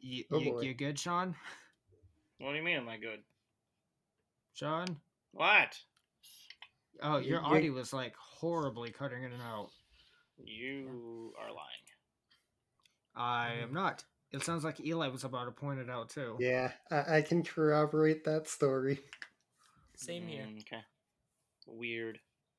Oh boy. You good, Sean? What do you mean, am I good? Sean? What? Oh, your audio was like horribly cutting in and out. You are lying. I am not. It sounds like Eli was about to point it out too. Yeah, I can corroborate that story. Same here. Okay. Weird.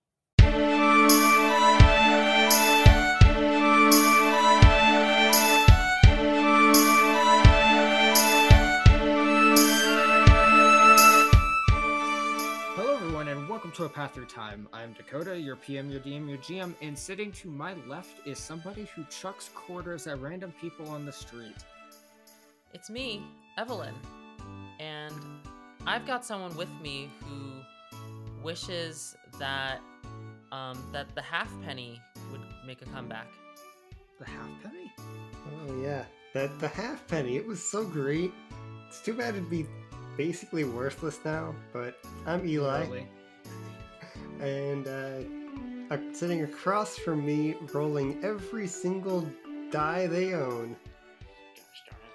Hello everyone and welcome to A Path Through Time. I'm Dakota, your PM, your DM, your GM, and sitting to my left is somebody who chucks quarters at random people on the street. It's me, Evelyn, and I've got someone with me who wishes that that the halfpenny would make a comeback. The halfpenny? Oh yeah, the halfpenny. It was so great. It's too bad it'd be basically worthless now. But I'm Eli, Really? and sitting across from me, rolling every single die they own. Gosh darn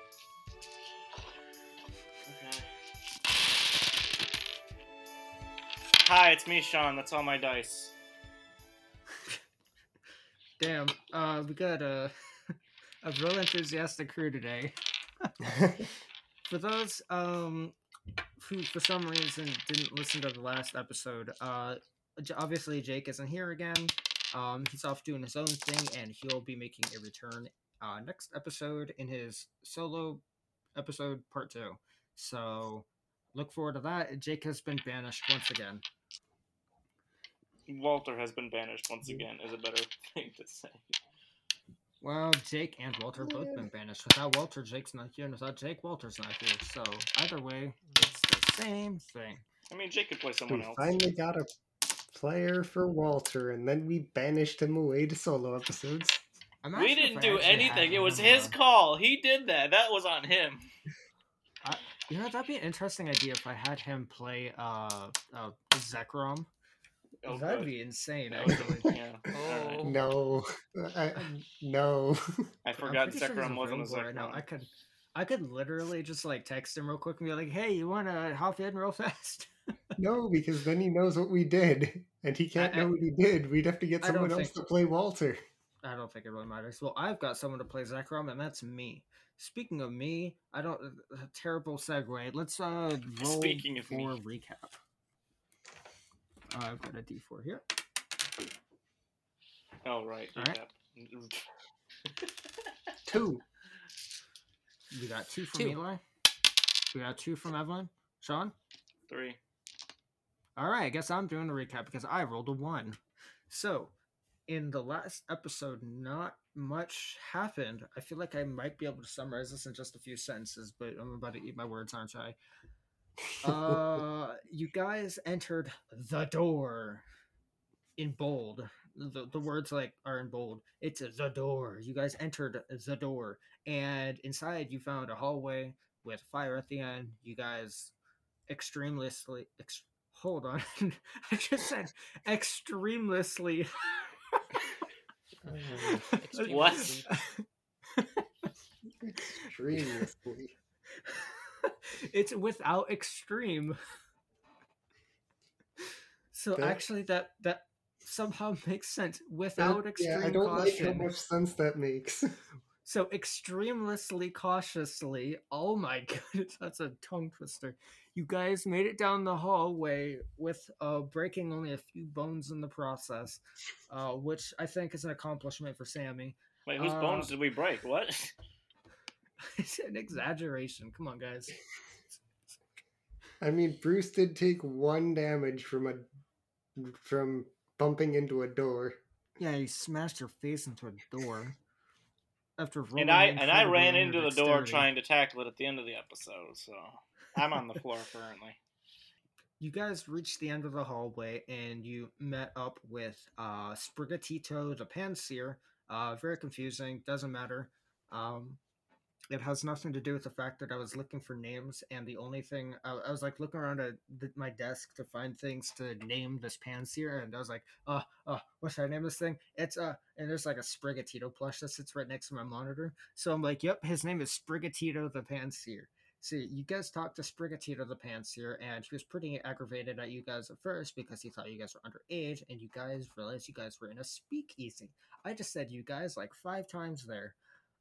it. Okay. Hi, it's me, Sean. That's all my dice. Damn. We got a real enthusiastic crew today. For those who for some reason didn't listen to the last episode, obviously Jake isn't here again. He's off doing his own thing, and he'll be making a return next episode in his solo episode part 2. So look forward to that. Jake has been banished once again. Walter has been banished once again, is a better thing to say. Well, Jake and Walter both been banished. Without Walter, Jake's not here, and without Jake, Walter's not here. So either way, it's the same thing. I mean, Jake could play someone We else. finally got a player for Walter, and then we banished him away to solo episodes. I'm We asking didn't if I do actually anything. had It was him, his call. He did that. That was on him. You know, that'd be an interesting idea if I had him play Zekrom. Oh, That'd good. be insane, That was- actually. yeah. Oh. Alright. No, no. I I'm forgot pretty sure he's Zekrom wasn't a available right now. Zekrom. I could literally just like text him real quick and be like, "Hey, you want to hop in real fast?" No, because then he knows what we did, and he can't know what he did. We'd have to get I don't someone else think- to play Walter. I don't think it really matters. Well, I've got someone to play Zekrom, and that's me. Speaking of me, I don't. Terrible segue. Let's roll Speaking of for me. recap. I've got a D4 here. Oh, right. All right. Yeah. 2. We got 2 from 2. Eli. We got 2 from Evelyn. Sean? 3. All right, I guess I'm doing a recap because I rolled a 1. So, in the last episode, not much happened. I feel like I might be able to summarize this in just a few sentences, but I'm about to eat my words, aren't I? You guys entered the door in bold. The words like are in bold. It's the door. You guys entered the door, and inside you found a hallway with fire at the end. You guys hold on. I just said extremely. What? Extremely. It's without extreme. So That- actually that somehow makes sense without extreme I don't caution. like how much sense that makes. So extremely cautiously. Oh my goodness, that's a tongue twister. You guys made it down the hallway with breaking only a few bones in the process, which I think is an accomplishment for Sammy. Wait, whose bones did we break? What? It's an exaggeration. Come on, guys. I mean, Bruce did take 1 damage from bumping into a door. Yeah, you smashed your face into a door. After rolling And I incredibly ran under into the door dexterity. trying to tackle it at the end of the episode, so I'm on the floor currently. You guys reached the end of the hallway and you met up with Sprigatito the Panseer. Very confusing, doesn't matter. it has nothing to do with the fact that I was looking for names, and the only thing I was like looking around at my desk to find things to name this Panseer, and I was like, what should I name this thing? It's and there's like a Sprigatito plush that sits right next to my monitor, so I'm like, yep, his name is Sprigatito the Panseer. So you guys talked to Sprigatito the Panseer, and he was pretty aggravated at you guys at first because he thought you guys were underage, and you guys realized you guys were in a speakeasy. I just said you guys like 5 times there.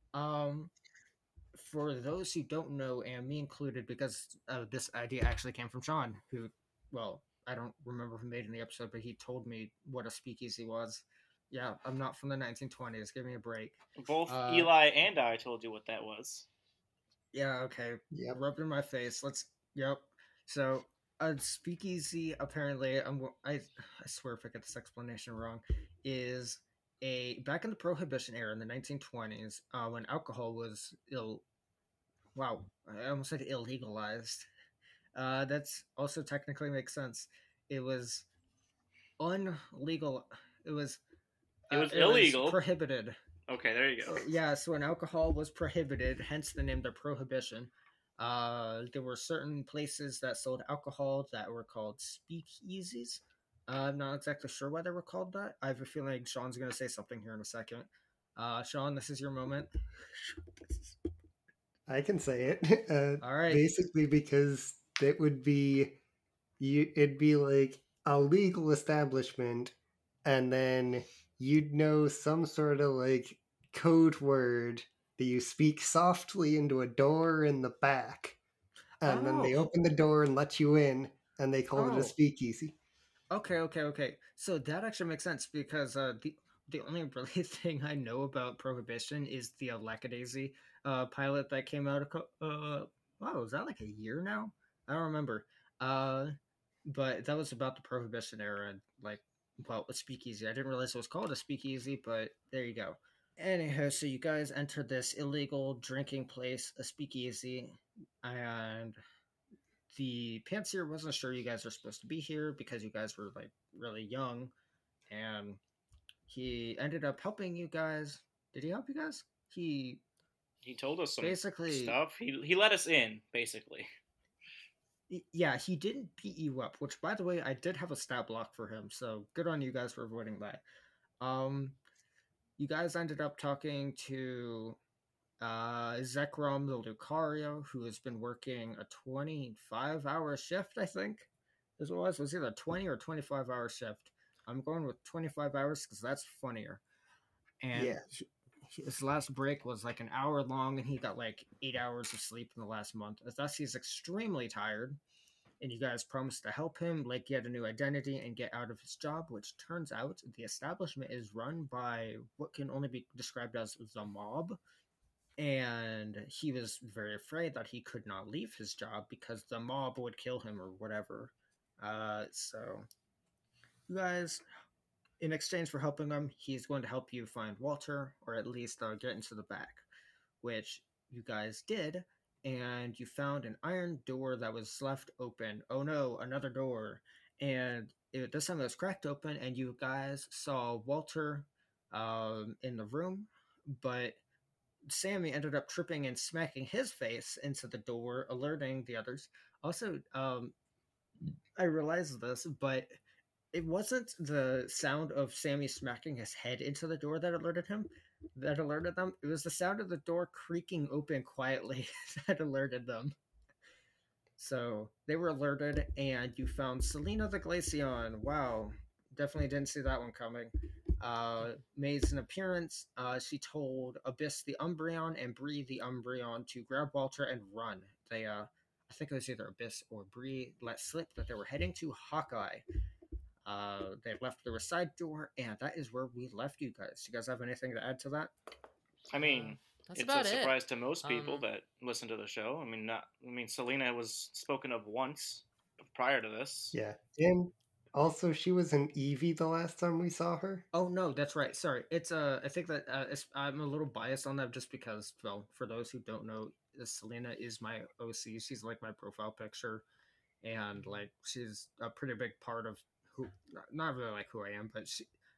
For those who don't know, and me included, because this idea actually came from Sean, who, well, I don't remember who made in the episode, but he told me what a speakeasy was. Yeah, I'm not from the 1920s. Give me a break. Both Eli and I told you what that was. Yeah, okay. Yep. Rubbed in my face. Yep. So, a speakeasy, apparently, I swear if I get this explanation wrong, is back in the Prohibition era in the 1920s, when alcohol was wow, I almost said illegalized. That's also technically makes sense. It was unlegal. It was illegal. Was prohibited. Okay, there you go. Yeah, so when alcohol was prohibited, hence the name the Prohibition, there were certain places that sold alcohol that were called speakeasies. I'm not exactly sure why they were called that. I have a feeling like Sean's going to say something here in a second. Sean, this is your moment. I can say it. All right. Basically, because it would be, it'd be like a legal establishment, and then you'd know some sort of like code word that you speak softly into a door in the back, and then they open the door and let you in, and they call it a speakeasy. Okay. So that actually makes sense because the only really thing I know about Prohibition is the Lackadaisy pilot that came out wow, is that like a year now? I don't remember. But that was about the Prohibition era, and like, well, a speakeasy. I didn't realize it was called a speakeasy, but there you go. Anyhow, so you guys entered this illegal drinking place, a speakeasy, and the Panseer wasn't sure you guys were supposed to be here because you guys were like really young, and he ended up helping you guys. Did he help you guys? He told us some basically stuff. He let us in, basically. Yeah, he didn't beat you up, which by the way, I did have a stat block for him, so good on you guys for avoiding that. You guys ended up talking to Zekrom the Lucario, who has been working a 25-hour shift, I think. It was either a 20 or 25-hour shift. I'm going with 25 hours because that's funnier. And yeah. His last break was like an hour long, and he got like 8 hours of sleep in the last month. Thus, he's extremely tired. And you guys promised to help him, like, get a new identity and get out of his job, which turns out the establishment is run by what can only be described as the mob. And he was very afraid that he could not leave his job because the mob would kill him or whatever. So, you guys, in exchange for helping him, he's going to help you find Walter, or at least get into the back, which you guys did. And you found an iron door that was left open. Oh no, another door. And this time it was cracked open, and you guys saw Walter in the room, but Sammy ended up tripping and smacking his face into the door, alerting the others. Also, I realized this, but it wasn't the sound of Sammy smacking his head into the door that alerted them. It was the sound of the door creaking open quietly that alerted them. So they were alerted, and you found Selena the Glaceon. Wow, definitely didn't see that one coming. Made an appearance. She told Abyss the Umbreon and Bree the Umbreon to grab Walter and run. They, I think it was either Abyss or Bree, let slip that they were heading to Hawkeye. They left through a side door, and that is where we left you guys. Do you guys have anything to add to that? I mean, That's it's about a surprise it. to most people that listen to the show. I mean, Selena was spoken of once prior to this. Yeah, and also she was an Eevee the last time we saw her. Oh no, that's right. Sorry, it's I think that I'm a little biased on that just because, well, for those who don't know, Selena is my OC. She's like my profile picture, and like she's a pretty big part of who, not really like who I am, but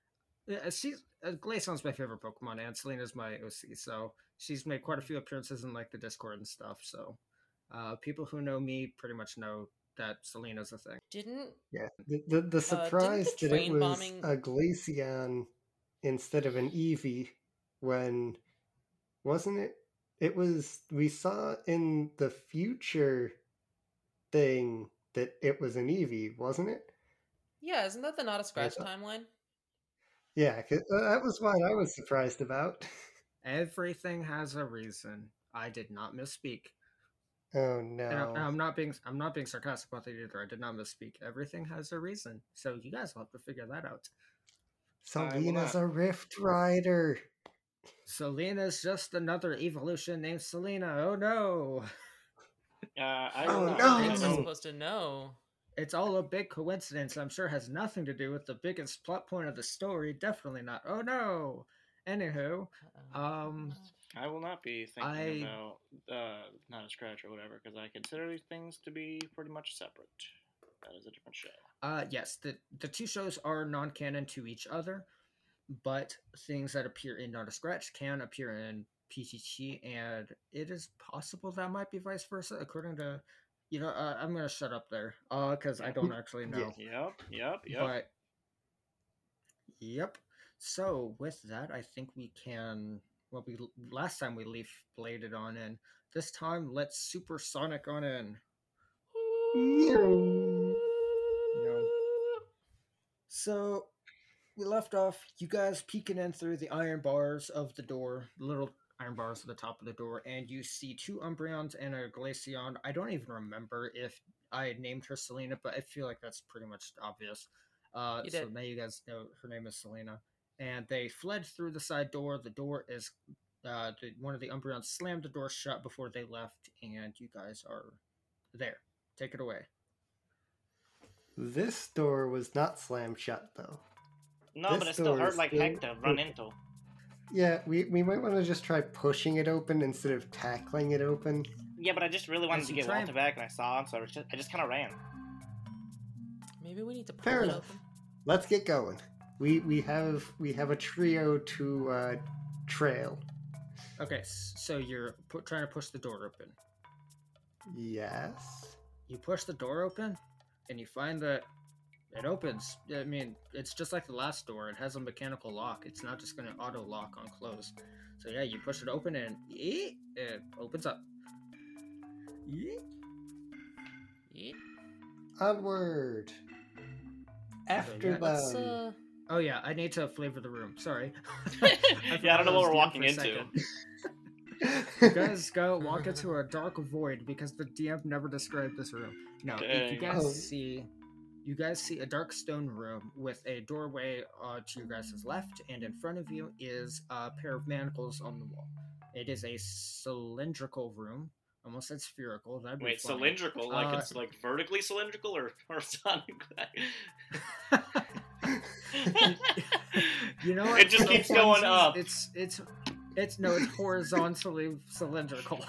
Glaceon's my favorite Pokemon, and Selena's my OC. So she's made quite a few appearances in like the Discord and stuff. So people who know me pretty much know that Selena's a thing. Didn't Yeah, the surprise that it train was bombing- a Glaceon instead of an Eevee when, wasn't it? It was, we saw in the future thing that it was an Eevee, wasn't it? Yeah, isn't that the Not a Scratch thought- timeline? Yeah, 'cause, that was what I was surprised about. Everything has a reason. I did not misspeak. Oh And no. I'm not being sarcastic about it either. I did not misspeak. Everything has a reason. So you guys will have to figure that out. Selena's not. a Rift Rider. Selena's just another evolution named Selena. Oh no. I Oh, will not. no. I Things are don't- supposed to know. It's all a big coincidence. I'm sure has nothing to do with the biggest plot point of the story. Definitely not. Oh no. Anywho, I will not be thinking I- about Not a Scratch or whatever, because I consider these things to be pretty much separate. That is a different show. yes, the two shows are non-canon to each other, but things that appear in Not a Scratch can appear in PTT, and it is possible that might be vice versa, according to, I'm gonna shut up there, because I don't actually know. Yep. But yep. So with that, I think we can. Well, last time we leaf bladed on in. This time, let's supersonic on in. No. So we left off. You guys peeking in through the iron bars of the door, the little iron bars at the top of the door, and you see two Umbreons and a Glaceon. I don't even remember if I named her Selena, but I feel like that's pretty much obvious. You So did. now you guys know her name is Selena. And they fled through the side door. The door is one of the Umbreons slammed the door shut before they left, and you guys are there. Take it away. This door was not slammed shut though. No, This but it still door hurt is like still heck to run open. into. Yeah, we might want to just try pushing it open instead of tackling it open. Yeah, but I just really wanted As to you get try Walter back, and I saw him, so I just kind of ran. Maybe we need to pull Fair it enough. open. Let's get going. We have a trio to trail. Okay, so you're trying to push the door open. Yes. You push the door open, and you find that it opens. I mean, it's just like the last door. It has a mechanical lock. It's not just going to auto lock on close. So yeah, you push it open, and it opens up. Yeah. Onward. After yeah, Let's them. Oh yeah, I need to flavor the room. Sorry. Yeah, I don't know what we're walking into. into. You guys walk into a dark void because the DM never described this room. No, Dang. you guys Oh. see a dark stone room with a doorway to your guys' left, and in front of you is a pair of manacles on the wall. It is a cylindrical room. Almost said spherical. That'd be Wait, funny. cylindrical? Like Uh, it's like vertically cylindrical or horizontally? You know what? It just For keeps going funsies, up. It's horizontally cylindrical.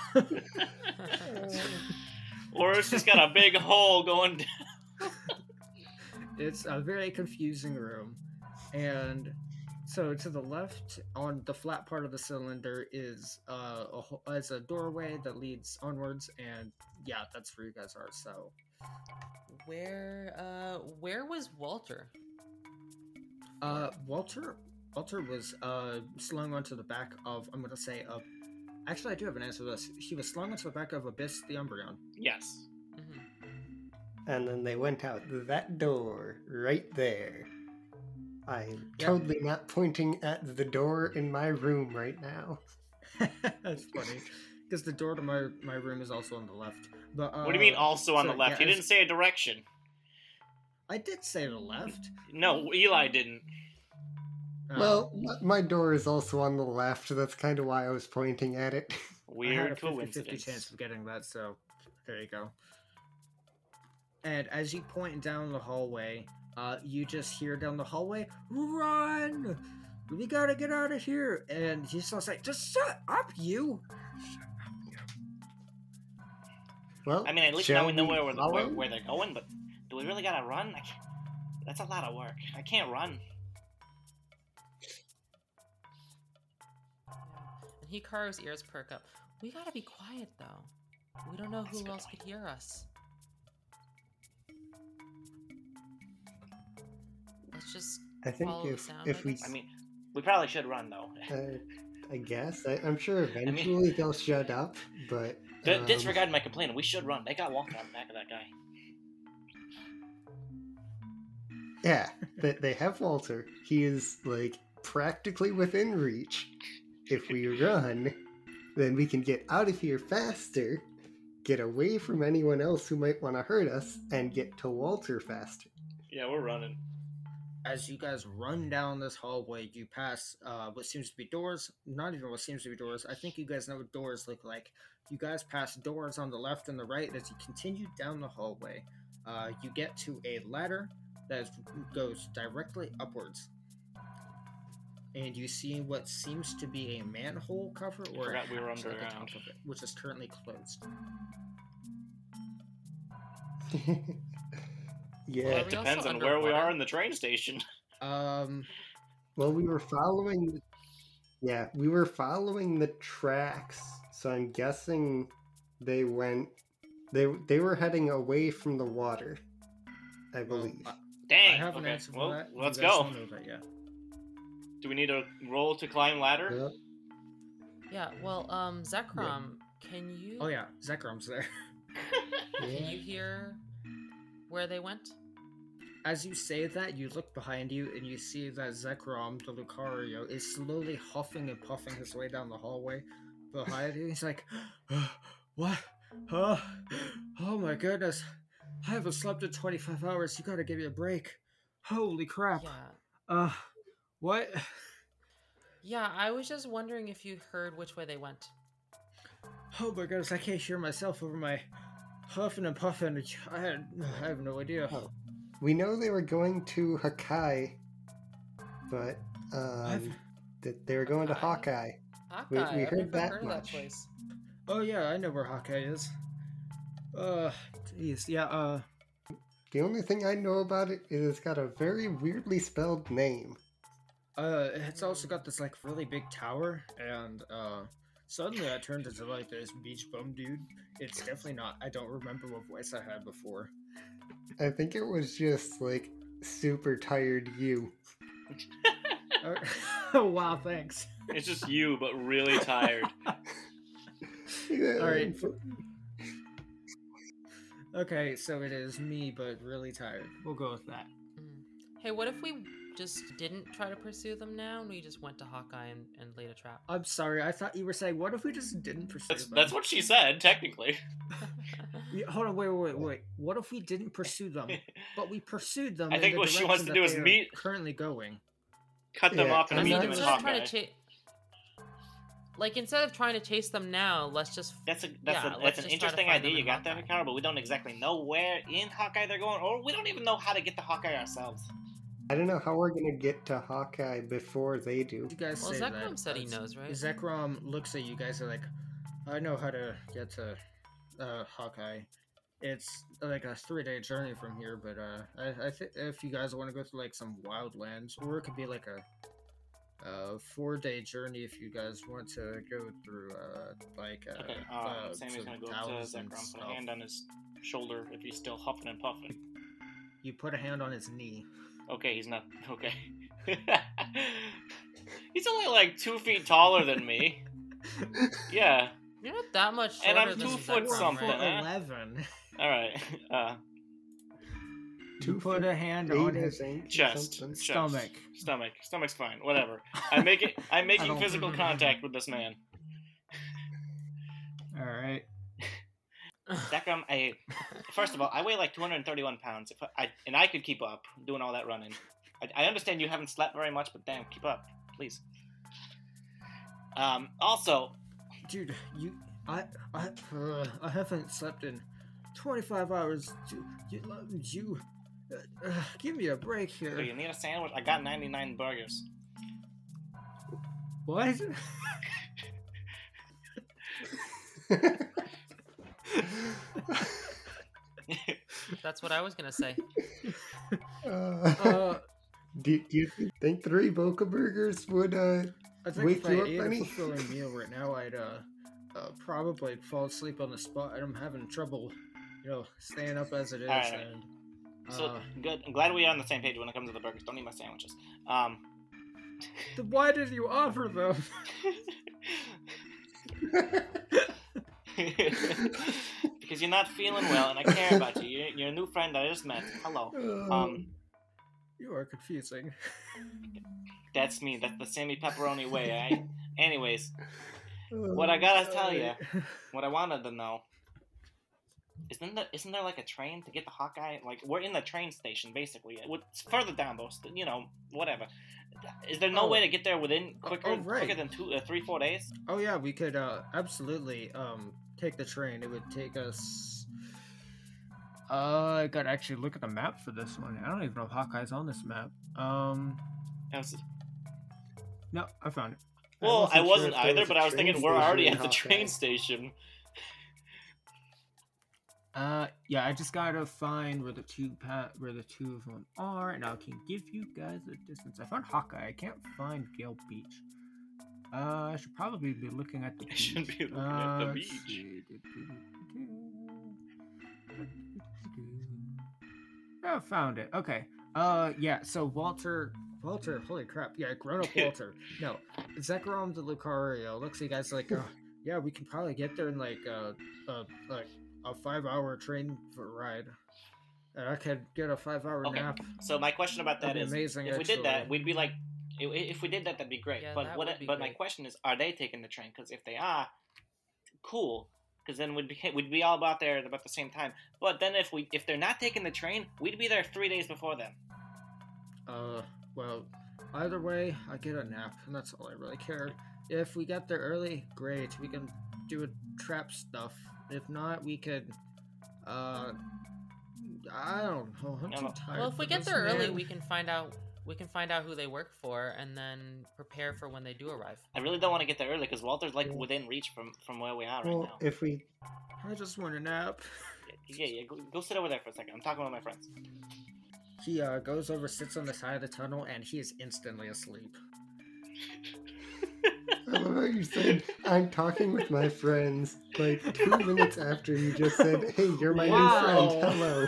Or it's just got a big hole going down. It's a very confusing room. And so to the left, on the flat part of the cylinder, is a doorway that leads onwards, and yeah, that's where you guys are. So where was Walter? Walter was slung onto the back of, I'm gonna say, actually I do have an answer to this. He was slung onto the back of Abyss the Umbreon. Yes. Mhm. And then they went out that door right there. I'm Yep. totally not pointing at the door in my room right now. That's funny, because the door to my room is also on the left. But What do you mean also on so, the left? yeah, He didn't say a direction. I did say the left. No, Eli didn't. Well, my door is also on the left. That's kind of why I was pointing at it. I had Weird a 50-50 coincidence. chance of getting that, so there you go. And as you point down the hallway, you just hear down the hallway, "Run! We gotta get out of here!" And he's just like, "Just shut up, you!" Well, I mean, at least shall now we know we where follow? they're going, but do we really gotta run? That's a lot of work. I can't run. Hikaru's ears perk up. We gotta be quiet, though. We don't know who else could hear us. Let's just I think follow the sound, if we, guess? I mean, we probably should run though. I guess I'm sure eventually they'll shut up, but Disregard my complaint. We should run. They got Walter on the back of that guy. yeah, they have Walter. He is like practically within reach. If we run, then we can get out of here faster, get away from anyone else who might want to hurt us, and get to Walter faster. Yeah, we're running. As you guys run down this hallway, you pass what seems to be doors. Not even what seems to be doors. I think you guys know what doors look like. You guys pass doors on the left and the right. As you continue down the hallway, you get to a ladder that goes directly upwards. And you see what seems to be a manhole cover or Forgot we were hatch at the underground. top of it, which is currently closed. Yeah. Well, It we depends also on where we underwater? are in the train station. Well, we were following. Yeah, we were following the tracks, so I'm guessing they went. They were heading away from the water, I believe. Dang. I have an okay. answer for Well, that. let's You guys go. don't know that yet. Do we need a roll to climb ladder? Yep. Yeah, well, Zekrom, can you... Oh yeah, Zekrom's there. Can Yeah. you hear where they went? As you say that, you look behind you and you see that Zekrom, the Lucario, is slowly huffing and puffing his way down the hallway behind you. He's like, what? Oh my goodness. I haven't slept in 25 hours. You gotta give me a break. Holy crap. Yeah. What? Yeah, I was just wondering if you heard which way they went. Oh my goodness, I can't hear myself over my huffing and puffing. I have no idea. Oh. We know they were going to Hakai, but that they were going to Hawkeye? Hawkeye. Hawkeye, we I've heard never that heard of much. that place. Oh yeah, I know where Hawkeye is. Jeez, yeah, The only thing I know about it is it's got a very weirdly spelled name. it's also got this like really big tower, and suddenly I turned into like this beach bum dude. It's definitely not. I don't remember what voice I had before. I think it was just like super tired you. Oh wow, thanks. It's just you, but really tired. Yeah, All right. Okay, so it is me, but really tired. We'll go with that. Hey, what if we just didn't try to pursue them now and we just went to Hawkeye and laid a trap? I'm sorry. I thought you were saying, what if we just didn't pursue them? That's what she said, technically. Yeah, hold on, wait. What if we didn't pursue them, but we pursued them? I in think the what she wants direction to do that is they are meet- Currently going. Cut them Yeah, off and I meet mean, them in instead of Hawkeye. trying to chase, instead of trying to chase them now, let's just That's let's an just try to interesting find idea them you in got there, Hawkeye. Hikaru, but we don't exactly know where in Hawkeye they're going, or we don't even know how to get to Hawkeye ourselves. I don't know how we're gonna get to Hawkeye before they do. You guys Well, say Zekrom that. said he knows, right? Zekrom looks at you guys and like, I know how to get to Hawkeye. It's like a 3-day journey from here, but I think if you guys want to go to like some wildlands, or it could be like a 4-day journey if you guys want to go through like Okay, Sammy's some gonna go up to towns and Zekrom, put a stuff. hand on his shoulder if he's still huffing and puffing. You put a hand on his knee. Okay, he's not. Okay. He's only like 2 feet taller than me. Yeah. You're not that much And shorter I'm than 2 foot Zekrom, something, right? huh? 11. Alright. You put a hand on his Chest. something. Stomach. Stomach's fine. Whatever. I'm making I making don't- physical contact with this man. All right. Zekrom, first of all, I weigh like 231 pounds. And I could keep up doing all that running. I understand you haven't slept very much, but damn, keep up, please. Also, Dude, I haven't slept in 25 hours. You, give me a break do you here. need a sandwich? I got 99 burgers. What? That's what I was gonna say. do you think 3 Boca Burgers would I think Wake if I you up, ate Benny? a fulfilling meal right now, I'd probably fall asleep on the spot. I'm having trouble, staying up as it is. Alright, alright. And So good. I'm glad we are on the same page when it comes to the burgers. Don't eat my sandwiches. then why did you offer them? Because you're not feeling well, and I care about you. You're a new friend that I just met. Hello. You are confusing. That's me. That's the Sammy Pepperoni way. Anyways, what I gotta tell you, what I wanted to know, isn't there like a train to get to Hawkeye? Like, we're in the train station basically. It's further down though. Whatever. Is there no way to get there quicker than 3-4 days? Oh yeah, we could absolutely take the train. It would take us. I gotta actually look at the map for this one. I don't even know if Hawkeye's on this map. No, I found it. Well, I wasn't sure if there either, was but a I was train thinking we're already station at in the train Hawkeye. station. Yeah, I just gotta find where the two of them are, and I can give you guys a distance. I found Hawkeye. I can't find Gale Beach. I should probably be looking at the beach. I should be looking at the let's beach. see. Oh, found it. Okay. Yeah. So Walter. Holy crap! Yeah, grown-up Walter. No, Zekrom de Lucario looks like guys like. Yeah, we can probably get there in like a 5-hour train ride. And I could get a 5-hour Okay. nap. So my question about that That'd be is, amazing, if we did that, actually. we'd be like, if we did that, that'd be great. Yeah, but that what? would be But my great. question is, are they taking the train? Because if they are, cool. Because then we'd be all about there at about the same time. But then if they're not taking the train, we'd be there 3 days before them. Well, either way, I get a nap, and that's all I really care. If we get there early, great. We can do a trap stuff. If not, we could, I don't know. I'm too tired. Well, if we for get this, there early, man. we can find out who they work for and then prepare for when they do arrive. I really don't want to get there early because Walter's like within reach from where we are right Well, now. if we I just want a nap. Yeah. Go sit over there for a second. I'm talking with my friends. He goes over, sits on the side of the tunnel, and he is instantly asleep. I love how you said, I'm talking with my friends, like 2 minutes after you just said, hey, you're my Wow. new friend, hello.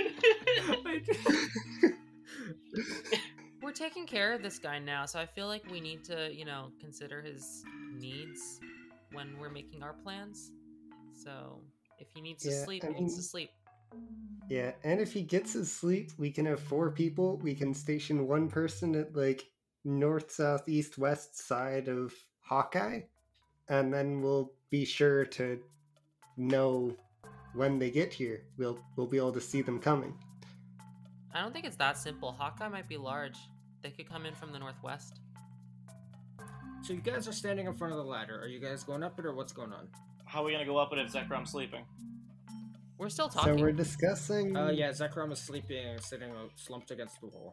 We're taking care of this guy now, so I feel like we need to, consider his needs when we're making our plans. So if he needs to Yeah, sleep, I he needs mean- to sleep. Yeah, and if he gets his sleep, we can have 4 people. We can station 1 person at like north, south, east, west side of Hawkeye, and then we'll be sure to know when they get here. We'll be able to see them coming. I don't think it's that simple. Hawkeye might be large. They could come in from the northwest. So you guys are standing in front of the ladder. Are you guys going up it, or what's going on? How are we gonna go up it if Zekrom's sleeping? We're still So talking. we're discussing. Yeah, Zekrom is sleeping, sitting slumped against the wall.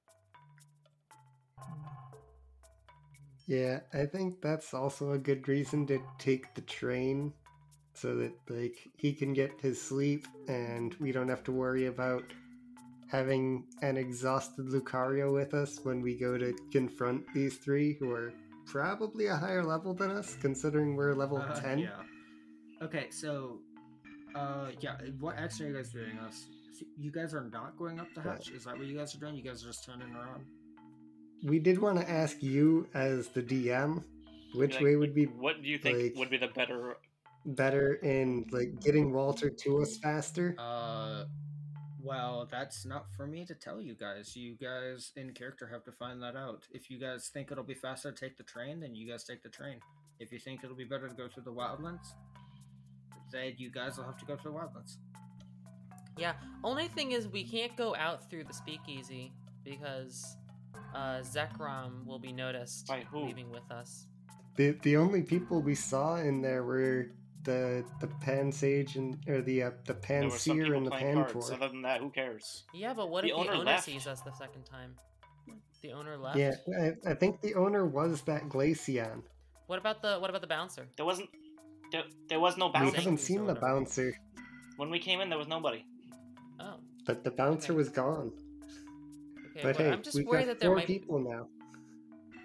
Yeah, I think that's also a good reason to take the train, so that like he can get his sleep and we don't have to worry about having an exhausted Lucario with us when we go to confront these 3 who are probably a higher level than us, considering we're level 10. Yeah. Okay, so, yeah, what action are you guys doing? You guys are not going up the hatch? Is that what you guys are doing? You guys are just turning around? We did want to ask you as the DM, which Like, way would be What do you think like- would be the better? better in like getting Walter to us faster? Well, that's not for me to tell you guys. You guys in character have to find that out. If you guys think it'll be faster to take the train, then you guys take the train. If you think it'll be better to go through the wildlands, then you guys will have to go to the wildlands. Yeah. Only thing is, we can't go out through the speakeasy because Zekrom will be noticed By who? leaving with us. The only people we saw in there were the Pan Sage and or the There were some Panseer people and the playing cards. Pantor. Other than that, who cares? Yeah, but what The if the owner owner left. sees us the second time? The owner left. Yeah, I think the owner was that Glaceon. What about the bouncer? There was no We bouncer. haven't Jenkins seen or the whatever. bouncer, When we came in, there was nobody. Oh. but the bouncer Okay. was gone. Okay. But well, hey, I'm just we've worried got that there 4 might. people now.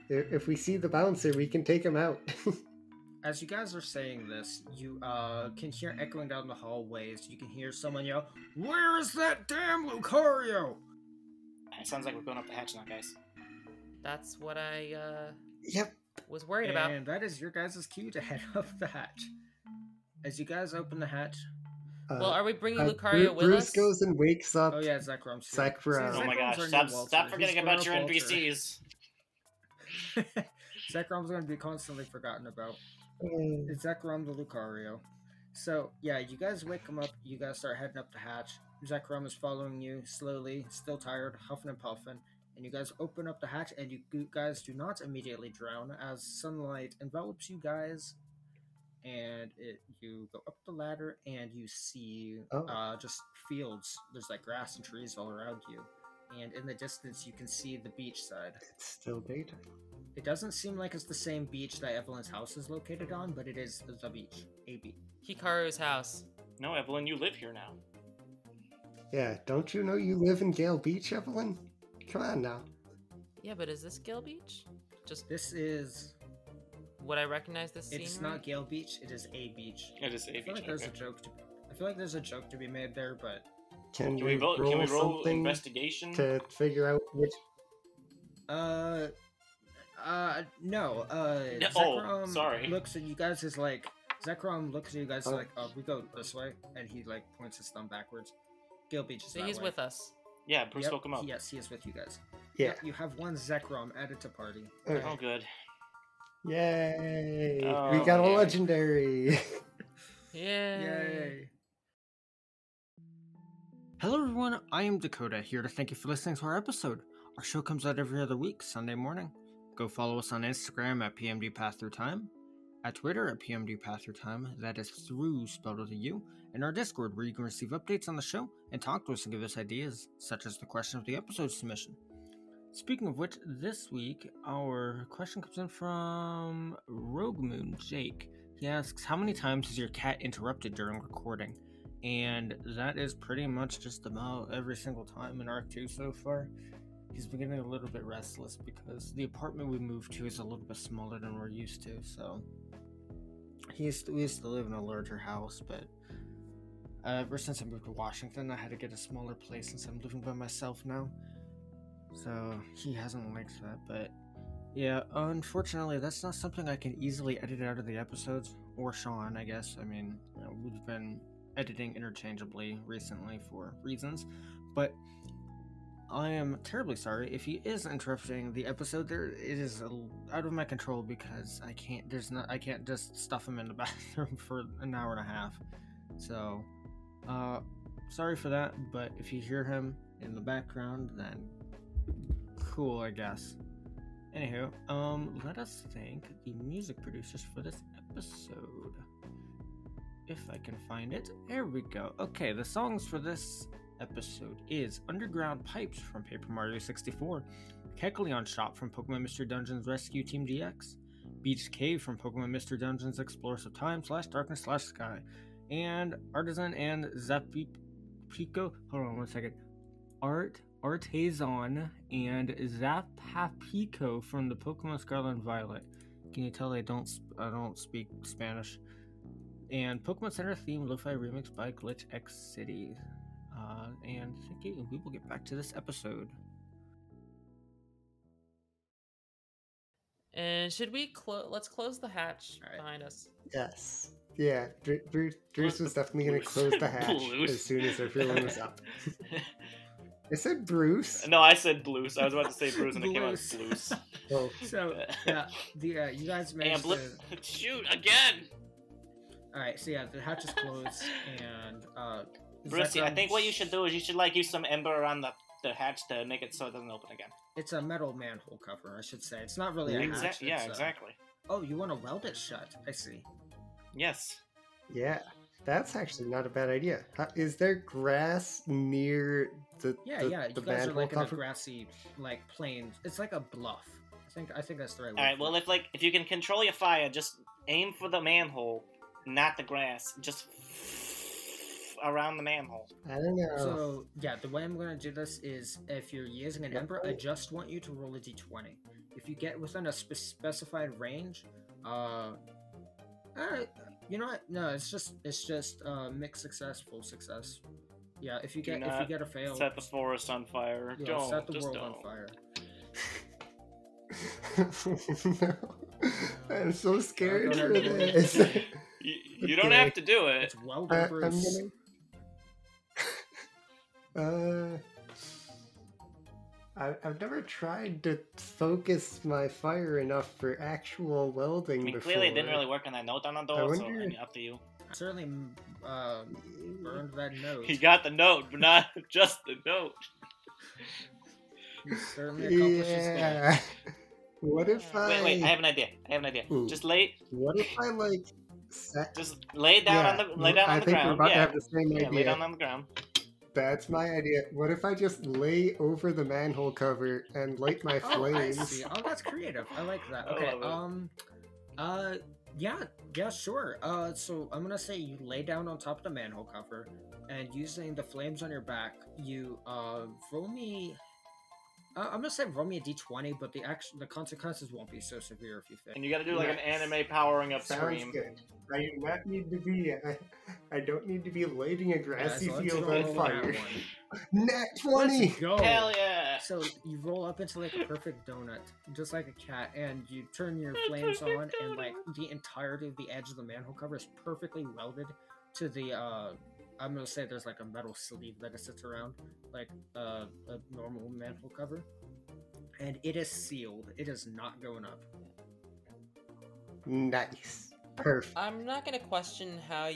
If we see the bouncer, we can take him out. As you guys are saying this, you can hear echoing down the hallways. You can hear someone yell, "Where's that damn Lucario?" It sounds like we're going up the hatch now, guys. That's what I Yep. was worried about. And that is your guys' cue to head up the hatch. As you guys open the hatch, Well, are we bringing Lucario with Bruce us? goes and wakes up. oh yeah, Zekrom. Zekrom. Oh my gosh, stop forgetting about your NPCs. Zekrom's going to be constantly forgotten about. Mm. It's Zekrom the Lucario. So, yeah, you guys wake him up. You guys start heading up the hatch. Zekrom is following you slowly, still tired, huffing and puffing. And you guys open up the hatch, and you guys do not immediately drown as sunlight envelops you guys. And you go up the ladder, and you see just fields. There's like grass and trees all around you. And in the distance, you can see the beach side. It's still daytime. It doesn't seem like it's the same beach that Evelyn's house is located on, but it is the beach. A beach. Hikaru's house. No, Evelyn, you live here now. Yeah, don't you know you live in Gale Beach, Evelyn? Come on now. Yeah, but is this Gale Beach? Just This is... would I recognize this scene? It's not Gale Beach, it is a beach. It is I feel like there's a joke to... I feel like there's a joke to be made there, but... Can we roll something investigation? to figure out which... No, oh, sorry. looks at you guys is like... Zekrom looks at you guys like, oh, we go this way, and he, like, points his thumb backwards. Gale Beach is So that he's way. with us. Yeah, Bruce woke him up. Yes, he is with you guys. Yeah. Yep, you have one Zekrom added to party. Oh, good. Yay! Oh, we got a yeah. legendary! Yay! Hello everyone, I am Dakota, here to thank you for listening to our episode. Our show comes out every other week, Sunday morning. Go follow us on Instagram at PMDPathThroughTime, at Twitter at PMDPathThroughTime, that is through spelled with a U, and our Discord where you can receive updates on the show and talk to us and give us ideas, such as the question of the episode submission. Speaking of which, this week, our question comes in from Rogue Moon Jake. He asks, how many times is your cat interrupted during recording? And that is pretty much just about every single time in Arc 2 so far. He's been getting a little bit restless because the apartment we moved to is a little bit smaller than we're used to, so... We used to live in a larger house, but ever since I moved to Washington, I had to get a smaller place since I'm living by myself now. So he hasn't liked that, but yeah, unfortunately, that's not something I can easily edit out of the episodes, or Sean, I guess. I mean, we've been editing interchangeably recently for reasons, but I am terribly sorry if he is interrupting the episode. It is out of my control because I can't just stuff him in the bathroom for an hour and a half. So, sorry for that. But if you hear him in the background, then cool, I guess. Anywho, let us thank the music producers for this episode. If I can find it, there we go. Okay, the songs for this episode is Underground Pipes from Paper Mario 64, Kecleon Shop from Pokemon Mystery Dungeons Rescue Team DX, Beach Cave from Pokemon Mystery Dungeons Explorers of Time /Darkness/Sky, and Artisan and Zapico. Hold on one second. Artazon and Zapapico from the Pokemon Scarlet and Violet. Can you tell I don't speak Spanish? And Pokemon Center theme lo-fi remix by Glitch X City. And thank you. We will get back to this episode. And should we let's close the hatch All right. behind us? Yes. Yeah, Bruce was definitely going to close the hatch as soon as everyone was up. I said Bruce. No, I said Blues. I was about to say Bruce, and it came out as Blues. Oh. So, yeah, you guys managed to... Shoot, again! Alright, so yeah, the hatch is closed, and, Brucey, I think what you should do is you should, use some ember around the hatch to make it so it doesn't open again. It's a metal manhole cover, I should say. It's not really a hatch. Yeah, it's exactly. Oh, you want to weld it shut. I see. Yes. Yeah, that's actually not a bad idea. Is there grass near the Yeah, the you guys are manhole like in a cover? grassy, plain. It's like a bluff. I think that's the right word. Alright, for well, it. if you can control your fire, just aim for the manhole, not the grass. Just around the manhole. I don't know. So yeah, the way I'm gonna do this is if you're using an ember, I just want you to roll a d20. If you get within a specified range, you know what? No, it's just mixed success, full success. Yeah, if you get a fail, Set the forest on fire. yeah, Don't set the just world don't. on fire. No. I'm so scared Don't for have to do this. You don't have to do it. It's well done, I'm Bruce. gonna. I've never tried to focus my fire enough for actual welding I mean, before. clearly it didn't really work on that note on the door, so I wonder- mean, up to you. Certainly burned that note. He got the note, but not just the note. You certainly accomplished his goal. Yeah. What if I? Wait, I have an idea. Ooh. Just lay What if I like set? Just lay down Yeah, on the lay down I on the think we're ground. about to Yeah. have the same Yeah, lay idea. down on the ground. That's my idea. What if I just lay over the manhole cover and light my Oh, I flames? see. Oh, that's creative. I like that. I Okay. love Yeah, sure. So I'm gonna say you lay down on top of the manhole cover, and using the flames on your back, you roll me. I'm gonna say roll me a d20, but the consequences won't be so severe if you fail. And you got to do like an Nice. anime powering up Sounds scream. good. I do not need to be. I don't need to be lighting a grassy so let's field roll on that fire. one. Nat 20. Let's go. Hell yeah! So you roll up into like a perfect donut, just like a cat, and you turn your flames on, and like the entirety of the edge of the manhole cover is perfectly welded to the. I'm gonna say there's like a metal sleeve that it sits around, like a normal manhole cover, and it is sealed. It is not going up. Nice. Perfect. I'm not gonna question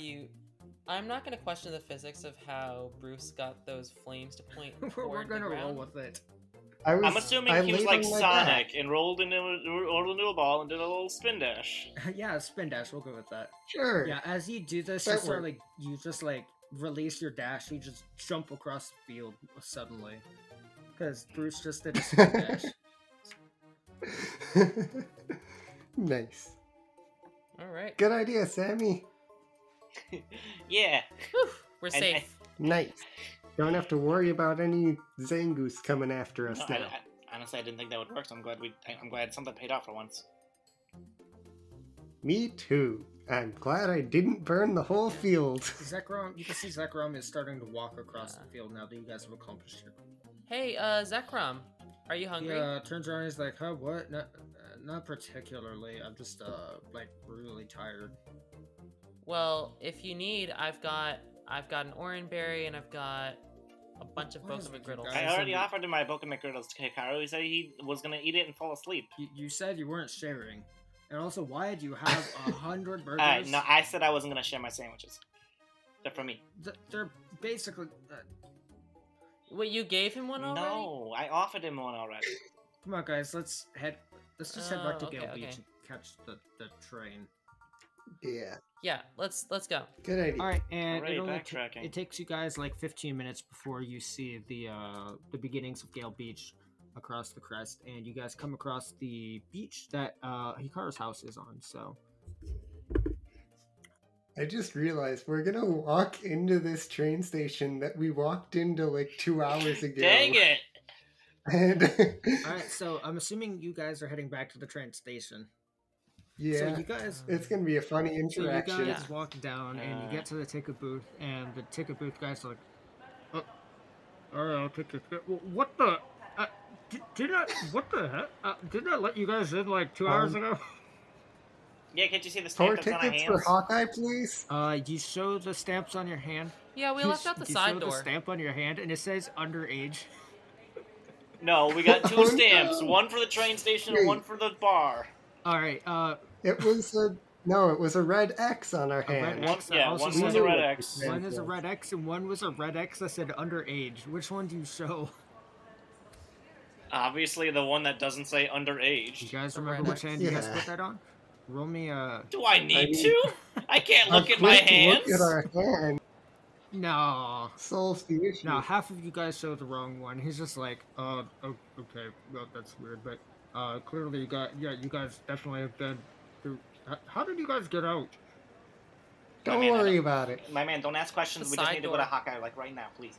the physics of how Bruce got those flames to point We're toward the gonna roll ground. with it. I'm assuming I he was laid like on my Sonic back. and rolled into a ball and did a little spin dash. Yeah, spin dash. We'll go with that. Sure. Yeah, as you do this, That you start works. you just like release your dash. You just jump across the field suddenly, because Bruce just did a spin dash. Nice. All right, Good idea, Sammy. Yeah. Whew, we're And- safe. Nice. Don't have to worry about any Zangoose coming after us No, now. honestly, I didn't think that would work, so I'm glad something paid off for once. Me too. I'm glad I didn't burn the whole field. Zekrom, you can see Zekrom is starting to walk across Yeah. the field now that you guys have accomplished your. Hey, Zekrom, are you hungry? Yeah, turns around, he's like, "Huh, what? Not particularly. I'm just like really tired." Well, if you need, I've got an oranberry and I've got a bunch of What is Boca with you McGriddles. guys? I so already we- offered him my Boca McGriddles to Hikaru. He said he was gonna eat it and fall asleep. You said you weren't sharing, and also, why did you have 100 burgers? No, I said I wasn't gonna share my sandwiches. They're for me. They're basically. Wait, you gave him one already? No, I offered him one already. Come on, guys. Let's just head back to Oh, Gale okay, Beach okay. and catch the train. Yeah. Yeah, let's go. Good idea. All right, and Alright, it only backtracking. it takes you guys like 15 minutes before you see the beginnings of Gale Beach across the crest, and you guys come across the beach that Hikaru's house is on. So I just realized we're gonna walk into this train station that we walked into like 2 hours ago. Dang it! And all right, so I'm assuming you guys are heading back to the train station. yeah, So you guys. it's gonna be a funny So you interaction. guys Yeah. walk down and you get to the ticket booth, and the ticket booth guys are like, "Oh, all right, I'll take your ticket." What the? Did I? What the heck? Didn't I let you guys in like 2 hours ago? Yeah, can't you see the 4 stamp that's on our tickets for hands? Hawkeye, please. You show the stamps on your hand. Yeah, we You left out the you side show door. the stamp on your hand, and it says underage. No, we got two Oh, stamps. no. One for the train station and Wait. one for the bar. All right. It was a red X on our A red hand. One, X that yeah, also one says was a red X. one is a red X and one was a red X that said underage. Which one do you show? Obviously, the one that doesn't say You underage. guys The remember red which X. hand you guys Yeah. put that on? Roll me Do I need mean- to? I can't look A at my quick hands. Look at our hand. No. Solves the issue. Now, half of you guys showed the wrong one. He's just like, okay, well, that's weird, but clearly you guys definitely have been through. How did you guys get out? Don't man, worry about it. My man, don't ask questions. The We just side need to go to door. Hawkeye, like, right now, please.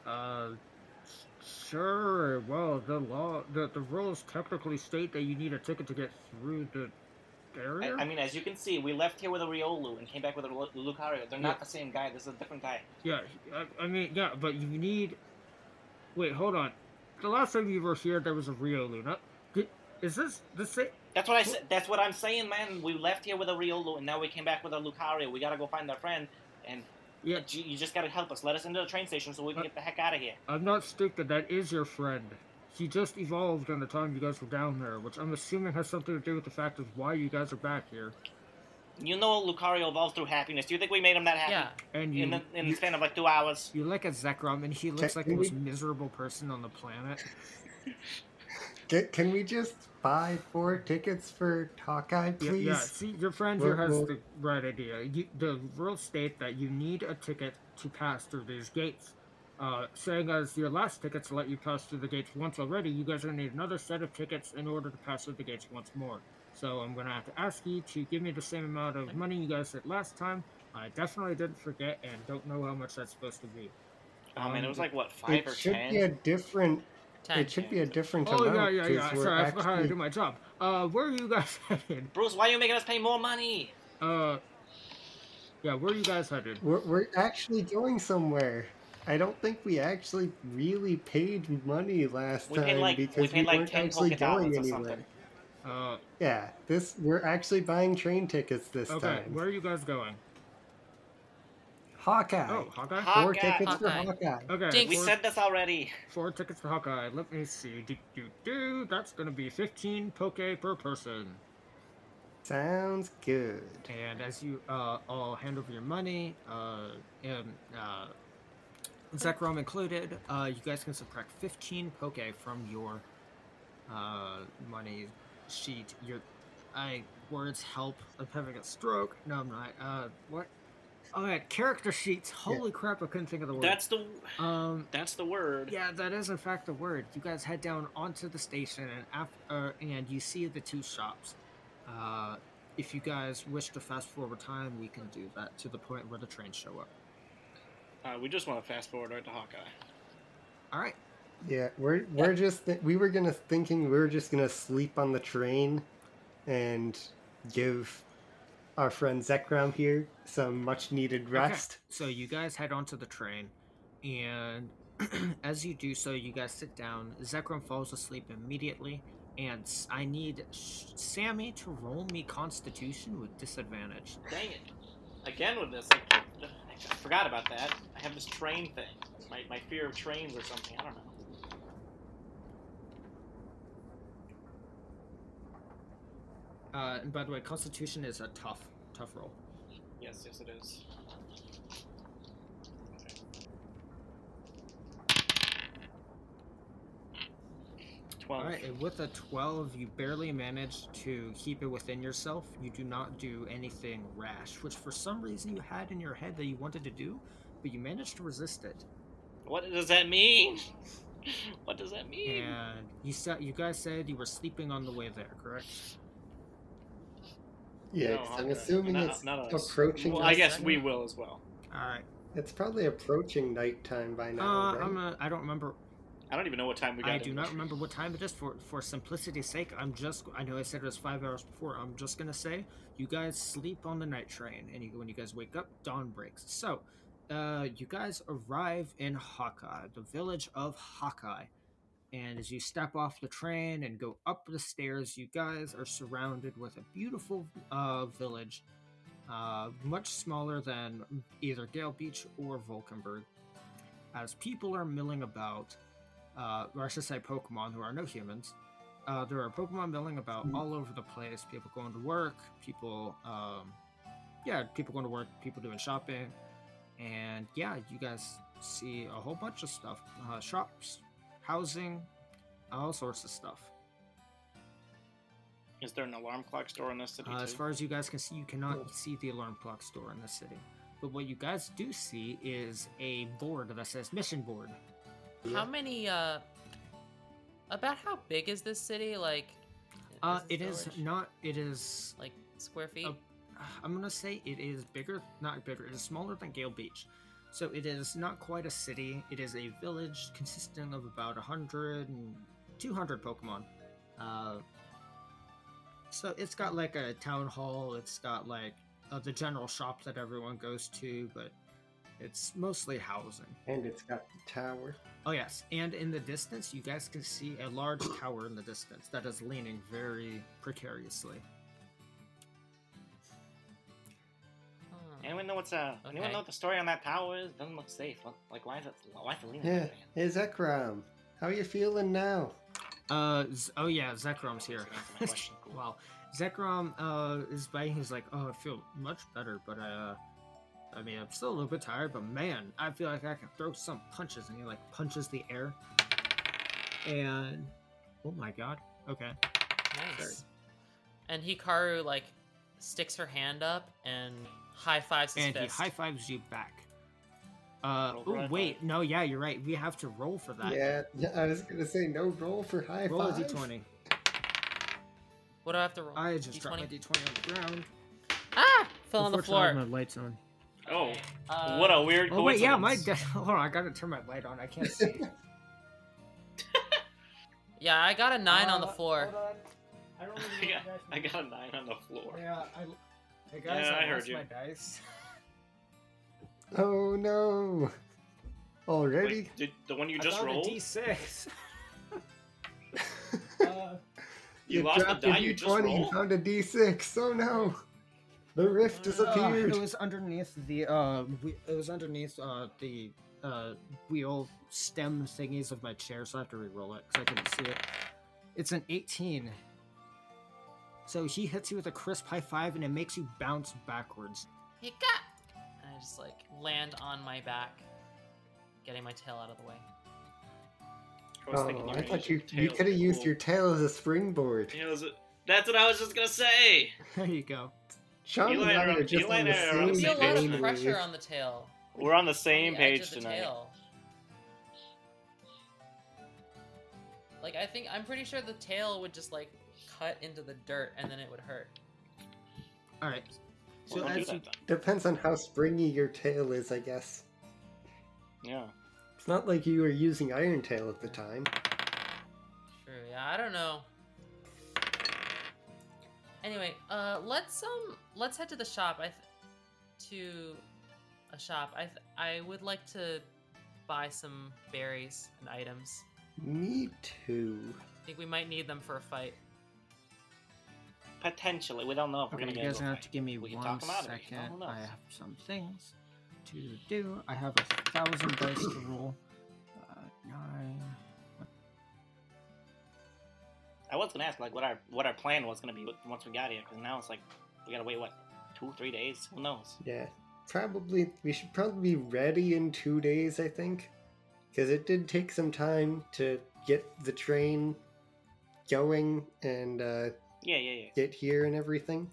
Sure. Well, the rules technically state that you need a ticket to get through the area. I mean, as you can see, we left here with a Riolu and came back with a Lucario. They're not the same guy. This is a different guy. Yeah, I mean, yeah, but you need. Wait, hold on. The last time you were here, there was a Riolu. Is this the same? That's what I said. That's what I'm saying, man. We left here with a Riolu, and now we came back with a Lucario. We gotta go find our friend, and Yeah, you just gotta help us. Let us into the train station so we can get the heck out of here. I'm not stupid. That is your friend. He just evolved on the time you guys were down there, which I'm assuming has something to do with the fact of why you guys are back here. You know, Lucario evolved through happiness. Do you think we made him that happy? Yeah. And In the span of like 2 hours. you look at Zekrom, and he looks like the Can most we- miserable person on the planet. Can we just buy 4 tickets for Hawkeye, please? Yeah, see, your friend here has Well- the right idea. The rules state that you need a ticket to pass through these gates. Saying as your last ticket to let you pass through the gates once already, you guys are going to need another set of tickets in order to pass through the gates once more. So I'm going to have to ask you to give me the same amount of money you guys said last time. I definitely didn't forget and don't know how much that's supposed to be. Oh man, it was like what, 5 It or should 10? be a different. 10. It should be a different Oh, amount. yeah. 'cause we're Sorry, I forgot how to actually- do my job. Where are you guys headed? Bruce, why are you making us pay more money? Yeah, where are you guys headed? We're actually going somewhere. I don't think we actually really paid money last We time paid like because we like weren't 10 actually polka going dollars or anywhere. something. Yeah, we're actually buying train tickets this Okay, time. where are you guys going? Hawkeye. Oh, Hawkeye? Hawkeye. 4 tickets for Hawkeye. Hawkeye. Okay, Jinx. We said this already. 4 tickets to Hawkeye. Let me see. That's gonna be 15 poke per person. Sounds good. And as you all hand over your money, and Zekrom included, you guys can subtract 15 poke from your money sheet. Words help. I'm having a stroke. No, I'm not. What? Oh, yeah, character sheets. Holy crap! I couldn't think of the word. That's the word. Yeah, that is in fact the word. You guys head down onto the station and you see the 2 shops. If you guys wish to fast forward time, we can do that to the point where the trains show up. We just want to fast forward right to Hawkeye. All right. Yeah, we're just we were thinking we were just gonna sleep on the train, and give our friend Zekrom here some much needed rest. Okay. So you guys head onto the train, and as you do so, you guys sit down. Zekrom falls asleep immediately, and I need Sammy to roll me Constitution with disadvantage. Dang it. Again with this. I forgot about that. I have this train thing. My fear of trains or something. I don't know. And by the way, Constitution is a tough roll. Yes, it is. Okay. 12. All right, and with a 12, you barely manage to keep it within yourself. You do not do anything rash, which for some reason you had in your head that you wanted to do, but you managed to resist it. What does that mean? What does that mean? And you guys said you were sleeping on the way there, correct? Yeah, No, 'cause I'm okay. assuming Not- it's not us. approaching. Well, I guess we will as well. All right. It's probably approaching nighttime by now. right? I don't remember. I don't even know what time we got. I do not remember what time it is. For simplicity's sake, I know I said it was 5 hours before. I'm just gonna say you guys sleep on the night train, and when you guys wake up, dawn breaks. So, you guys arrive in Hawkeye, the village of Hawkeye, and as you step off the train and go up the stairs, you guys are surrounded with a beautiful village, much smaller than either Gale Beach or Vulcanburg. As people are milling about. Or I should say Pokemon, who are no humans. There are Pokemon milling about all over the place. People going to work, people going to work, people doing shopping. And yeah, you guys see a whole bunch of stuff. Shops, housing, all sorts of stuff. Is there an alarm clock store in this city too? As far as you guys can see, you cannot see the alarm clock store in the city. But what you guys do see is a board that says Mission Board. How many, about how big is this city? Like, It this is village? not. It is Like, square feet? I'm gonna say it is bigger, not bigger. It is smaller than Gale Beach, so it is not quite a city. It is a village consisting of about 100 and 200 Pokemon. So it's got like a town hall. It's got like the general shop that everyone goes to, but it's mostly housing. And it's got the tower. Oh yes, and in the distance, you guys can see a large tower in the distance that is leaning very precariously. Anyone know anyone know what the story on that tower is? Doesn't look safe. Like, why is it leaning? Yeah. Hey, Zekrom, how are you feeling now? Oh yeah, Zekrom's here. Answer my question. Cool. Wow, Zekrom is biting. He's like, oh, I feel much better, but I mean, I'm still a little bit tired, but man, I feel like I can throw some punches. And he like punches the air, and oh my god, okay, Nice. And Hikaru like sticks her hand up and high fives his and he fist. high fives you back. Roll for Oh high wait, five. no, yeah, you're right. We have to roll for that. Yeah, I was gonna say no roll for high roll five. a d20. What do I have to roll? I just D20? dropped my d20 on the ground. Ah! Fell on the Unfortunately, I floor. have my lights on. Oh, Okay, what a weird Oh wait, coincidence. yeah, hold on, I gotta turn my light on. I can't see. Yeah, I got a 9 on the floor. Hold on. I don't really know what I got a 9 on the floor. Yeah, hey guys, Yeah, I heard lost you. my dice. Oh no! Already? Wait, did the one you I just found rolled? a d6. You lost the dropped a die you just D20, rolled? You found a D6. Oh no! The rift disappeared. It was underneath the wheel stem thingies of my chair, so I have to re-roll it because I couldn't see it. It's an 18. So he hits you with a crisp high five, and it makes you bounce backwards. Hika! And I just like land on my back, getting my tail out of the way. I was thinking Oh, were I gonna thought use you your could have tail. used Cool. your tail as a springboard. That's what I was just gonna say. There you go. Sean and I are just on the I I same see a lot of vein pressure wave. on the tail. We're on the On same the edge page of the tonight. tail. Like I'm pretty sure the tail would just like cut into the dirt and then it would hurt. All right. Well, So don't do as you that then. Depends on how springy your tail is, I guess. Yeah. It's not like you were using Iron Tail at the time. True. Yeah, I don't know. Anyway, let's head to the shop. I would like to buy some berries and items. Me too. I think we might need them for a fight. Potentially, we don't know if we're Okay, gonna you get guys into a have fight. to give me We can 1 talk them out of it, second. who knows? I have some things to do. I have 1,000 dice to roll. 9. I was gonna ask like what our plan was gonna be once we got here, because now it's like we gotta wait 2-3 days. Who knows? Yeah. We should probably be ready in 2 days, I think. Because it did take some time to get the train going and Yeah. get here and everything.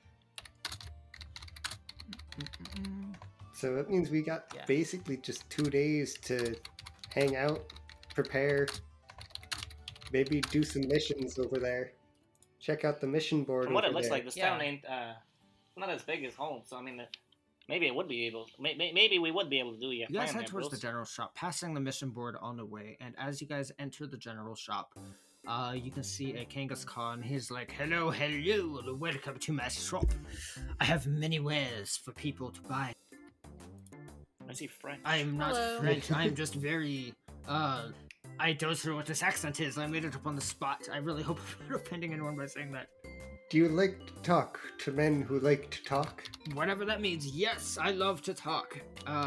So that means we got Yeah. basically just 2 days to hang out, prepare, maybe do some missions over there. Check out the mission board. From what it over looks there. like, this Yeah. town ain't not as big as home. So I mean, maybe it would be able. Maybe we would be able to do your You guys plan head there, towards the bros. general shop, passing the mission board on the way. And as you guys enter the general shop, you can see a Kangaskhan. He's like, hello, welcome to my shop. I have many wares for people to buy. Is he French? I am not Hello. French. I am just very, I don't know what this accent is. I made it up on the spot. I really hope I'm not offending anyone by saying that. Do you like to talk to men who like to talk? Whatever that means. Yes, I love to talk.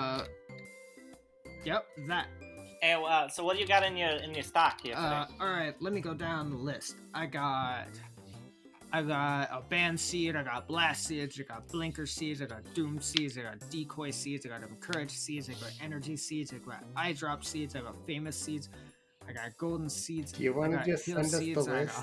Yep, that. Hey, so what do you got in your stock here today? Alright, let me go down the list. I got a band seed, I got blast seeds, I got blinker seeds, I got doom seeds, I got decoy seeds, I got encourage seeds, I got energy seeds, I got eye drop seeds, I got famous seeds, I got golden seeds. Do you want I to got just heal send us the seeds, list?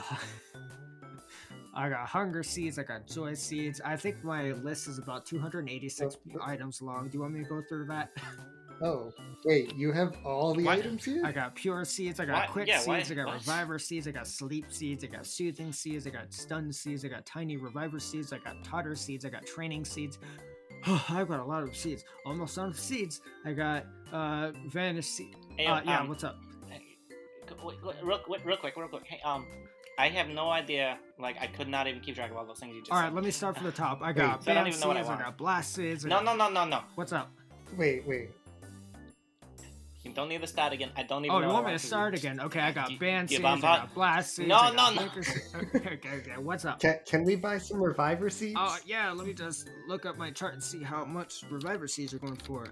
I got hunger seeds, I got joy seeds. I think my list is about 286 Well, items long. Do you want me to go through that? Oh, wait, you have all the What? items here? I got pure seeds, I got What? quick Yeah, seeds, why- I got what? reviver seeds, I got sleep seeds, I got soothing seeds, I got stun seeds, I got tiny reviver seeds, I got totter seeds, I got training seeds. I've got a lot of seeds. Almost done with seeds. I got vanish seed. Hey, Yeah, what's up? real quick. Hey, I have no idea. Like, I could not even keep track of all those things you just All right, said. let me start from the top. I Wait, got so I don't band even know what I seeds, I want. got blast seeds. I No. got- What's up? Wait. You don't need to start again. I don't even Oh, know you what want I me to start again? Okay, I got You- band you seeds, I want got blast seeds. No, I got no, no. flicker seeds. Okay, what's up? Can we buy some reviver seeds? Yeah, let me just look up my chart and see how much reviver seeds are going for.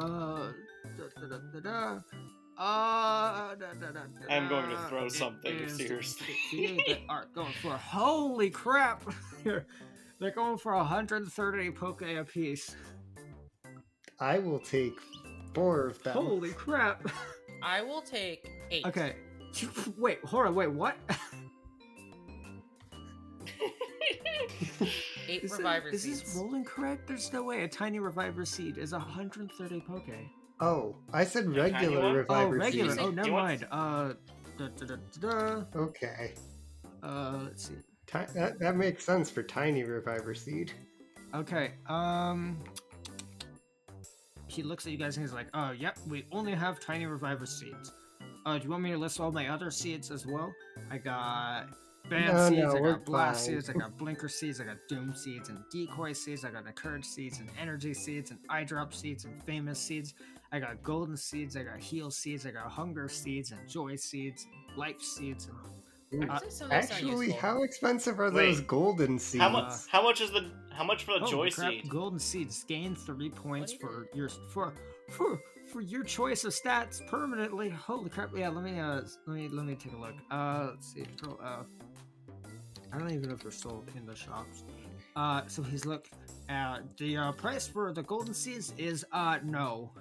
I'm going to throw it something, is seriously. 58 that are going for. Holy crap! They're going for 130 poke a piece. I will take 4 of them. Holy crap! I will take 8. Okay. Wait, hold on, wait, what? 8 Is reviver this seeds. rolling correct? There's no way a tiny reviver seed is 130 poke. Oh, I said tiny regular one? reviver regular. seeds. Oh, never You want- mind. Okay. Let's see. That makes sense for tiny reviver seed. Okay. He looks at you guys and he's like, "Oh, yep, we only have tiny reviver seeds. Do you want me to list all my other seeds as well? I got band No, seeds, I we're got blast fine. seeds, I got blinker seeds, I got doom seeds and decoy seeds, I got encourage seeds and energy seeds and eye drop seeds and famous seeds. I got golden seeds, I got heal seeds, I got hunger seeds and joy seeds, and life seeds. And I would say some of those sound Actually, useful. how expensive are Wait, those golden seeds? How much for the holy joy crap, seed? golden seeds gain 3 points do you for your for your choice of stats permanently. Holy crap! Yeah, let me take a look. Let's see. Control F. I don't even know if they're sold in the shops. So he's look. The price for the golden seeds is no.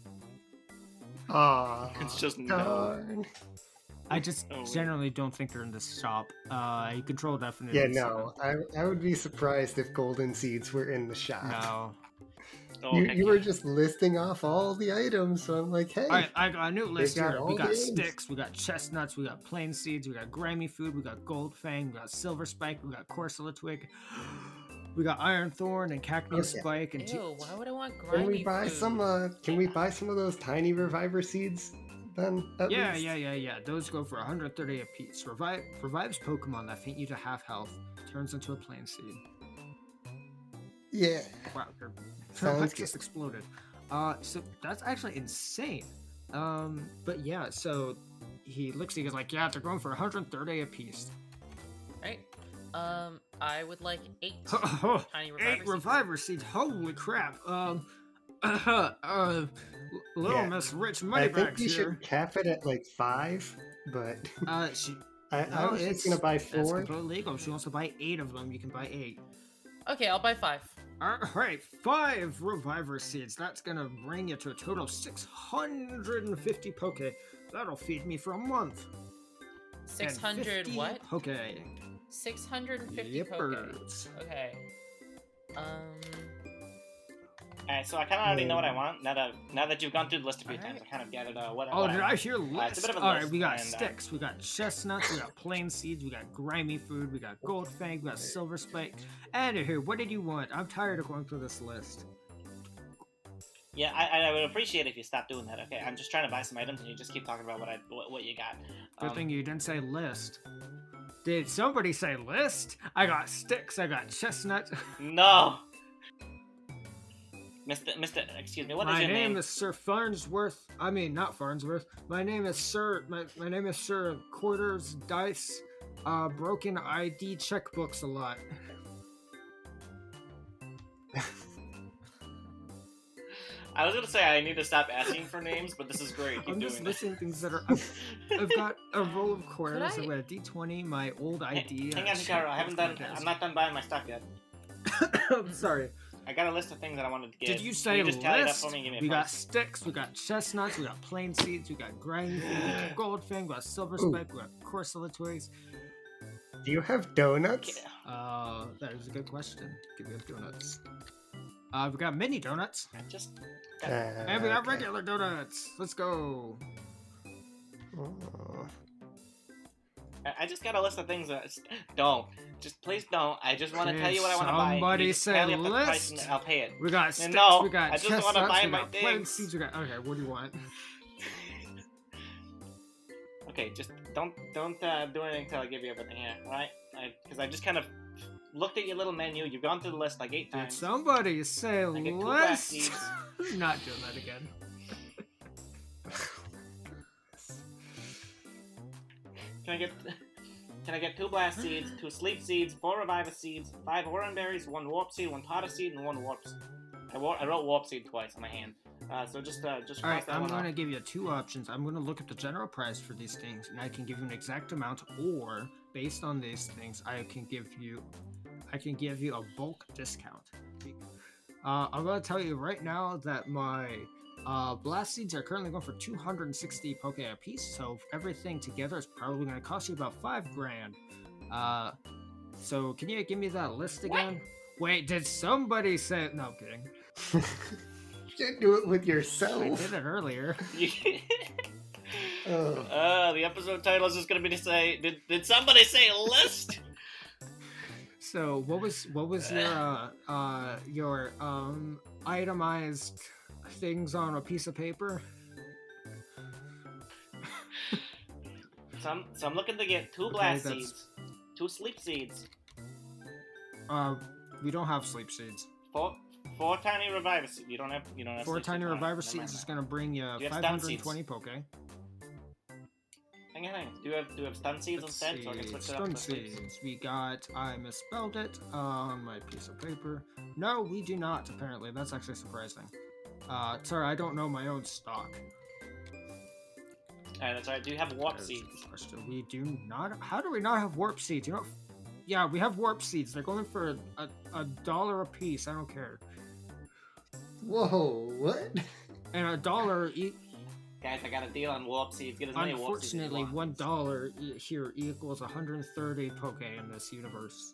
Aw, It's just no. darn. I just Oh, wait. generally don't think they're in this shop. Control definitely. Yeah, no. I would be surprised if golden seeds were in the shop. No. Oh, You, heck you were yeah. just listing off all the items, so I'm like, hey. Alright, I got a new list got here. all We got the items. sticks, we got chestnuts, we got plain seeds, we got grimy food, we got gold fang, we got silver spike, we got corsula twig, we got iron thorn and cactus Okay. spike and Ew, why would I want grimy Can we buy food? some? Can we buy some of those tiny reviver seeds? Then at yeah, least? yeah. Those go for 130 apiece. Revives Pokemon that faint you to half health. Turns into a plain seed. Yeah. Wow, your Sounds mic good. just exploded. So that's actually insane. But yeah, so he looks at you, he's like, yeah, they're going for 130 apiece. Right? I would like 8 tiny reviver 8 seeds. reviver seeds. Holy crap. Little Yeah. Miss Rich I think Moneybags we here. should cap it at like 5, but She. I No, was just it's gonna buy That's 4. completely legal. If she wants to buy 8 of them, you can buy 8. Okay, I'll buy 5. Alright, 5 reviver seeds. That's gonna bring you to a total of 650 poke. That'll feed me for a month. And 600 50 what? Poke. 650 poke. Yippers. Okay. Alright, so I kind of already know what I want. Now that you've gone through the list a few times, Alright. I kind of gathered what Oh, what did I hear it's a list? bit of a Alright, list, we got and, sticks, we got chestnuts, we got plain seeds, we got grimy food, we got gold fang, we got silver spike. Anywho, what did you want? I'm tired of going through this list. Yeah, I would appreciate it if you stopped doing that. Okay, I'm just trying to buy some items, and you just keep talking about what you got. Good thing you didn't say list. Did somebody say list? I got sticks, I got chestnuts. No, Mr. Excuse me. What is My your name name? is Sir Farnsworth. I mean, not Farnsworth. My name is Sir. My name is Sir Quarters Dice. Broken ID checkbooks a lot. I was gonna say I need to stop asking for names, but this is great. Keep I'm doing just it. listing things that are. I've got a roll of quarters. I- I've got a D20, my old ID. Hang on, Hikaru. I haven't done. I'm not done buying my stuff yet. I'm sorry. I got a list of things that I wanted to get. Did you say Can just tally it up list? for me and give me a We got price? sticks, we got chestnuts, we got plain seeds, we got grimy food, we got gold fang, we got silver Ooh. spike, we got corsula twigs. Do you have donuts? Yeah. That is a good question. Give me donuts. We got mini donuts. I just And we got okay. regular donuts. Let's go. Oh. I just got a list of things that don't. Just please don't. I just want to tell you what I want to buy. Somebody You just say tell me the price list. and I'll pay it. We got sticks, No, we got I just wanna chestnuts, buy we my got plain things. seeds, we got... Okay, what do you want? Okay, just don't do anything until I give you everything here, alright? Because I just kind of looked at your little menu. You've gone through the list like 8 Did times. somebody say I get 2 black list? seeds. Not doing that again. Can I get 2 blast seeds, 2 sleep seeds, 4 reviver seeds, 5 oran berries, 1 warp seed, 1 potter seed, and 1 warp seed? I wrote warp seed twice on my hand. So just All cross right, that I'm one going to off. give you 2 options. I'm going to look at the general price for these things, and I can give you an exact amount, or based on these things, I can give you a bulk discount. I'm going to tell you right now that my blast seeds are currently going for 260 poke a piece, so everything together is probably going to cost you about $5,000. So can you give me that list again? Wait, did somebody say? No, I'm kidding. You can't do it with I yourself. did it earlier. Oh. The episode title is just gonna be to say, did somebody say list? So what was your itemized things on a piece of paper? So I'm looking to get 2 Okay, blast that's- seeds, 2 sleep seeds, We don't have sleep seeds. 4 tiny reviver seeds. You don't have 4 sleep tiny seeds. reviver Never seeds mind is that. gonna bring you you have stun 520 poke. Hang on. Do you have stun seeds Let's instead? see. So I can switch it up Stun to sleep seeds? seeds. We got. I misspelled it on my piece of paper. No, we do not. Apparently, that's actually surprising. Sorry, I don't know my own stock. Alright, that's alright. Do you have warp That is seeds? the question. We do not. How do we not have warp seeds? You know. Yeah, we have warp seeds. They're going for $1 a piece. I don't care. Whoa, what? And $1 Guys, I got a deal on warp seeds. Get as many warp seeds as you unfortunately, want. $1 here equals 130 poke in this universe.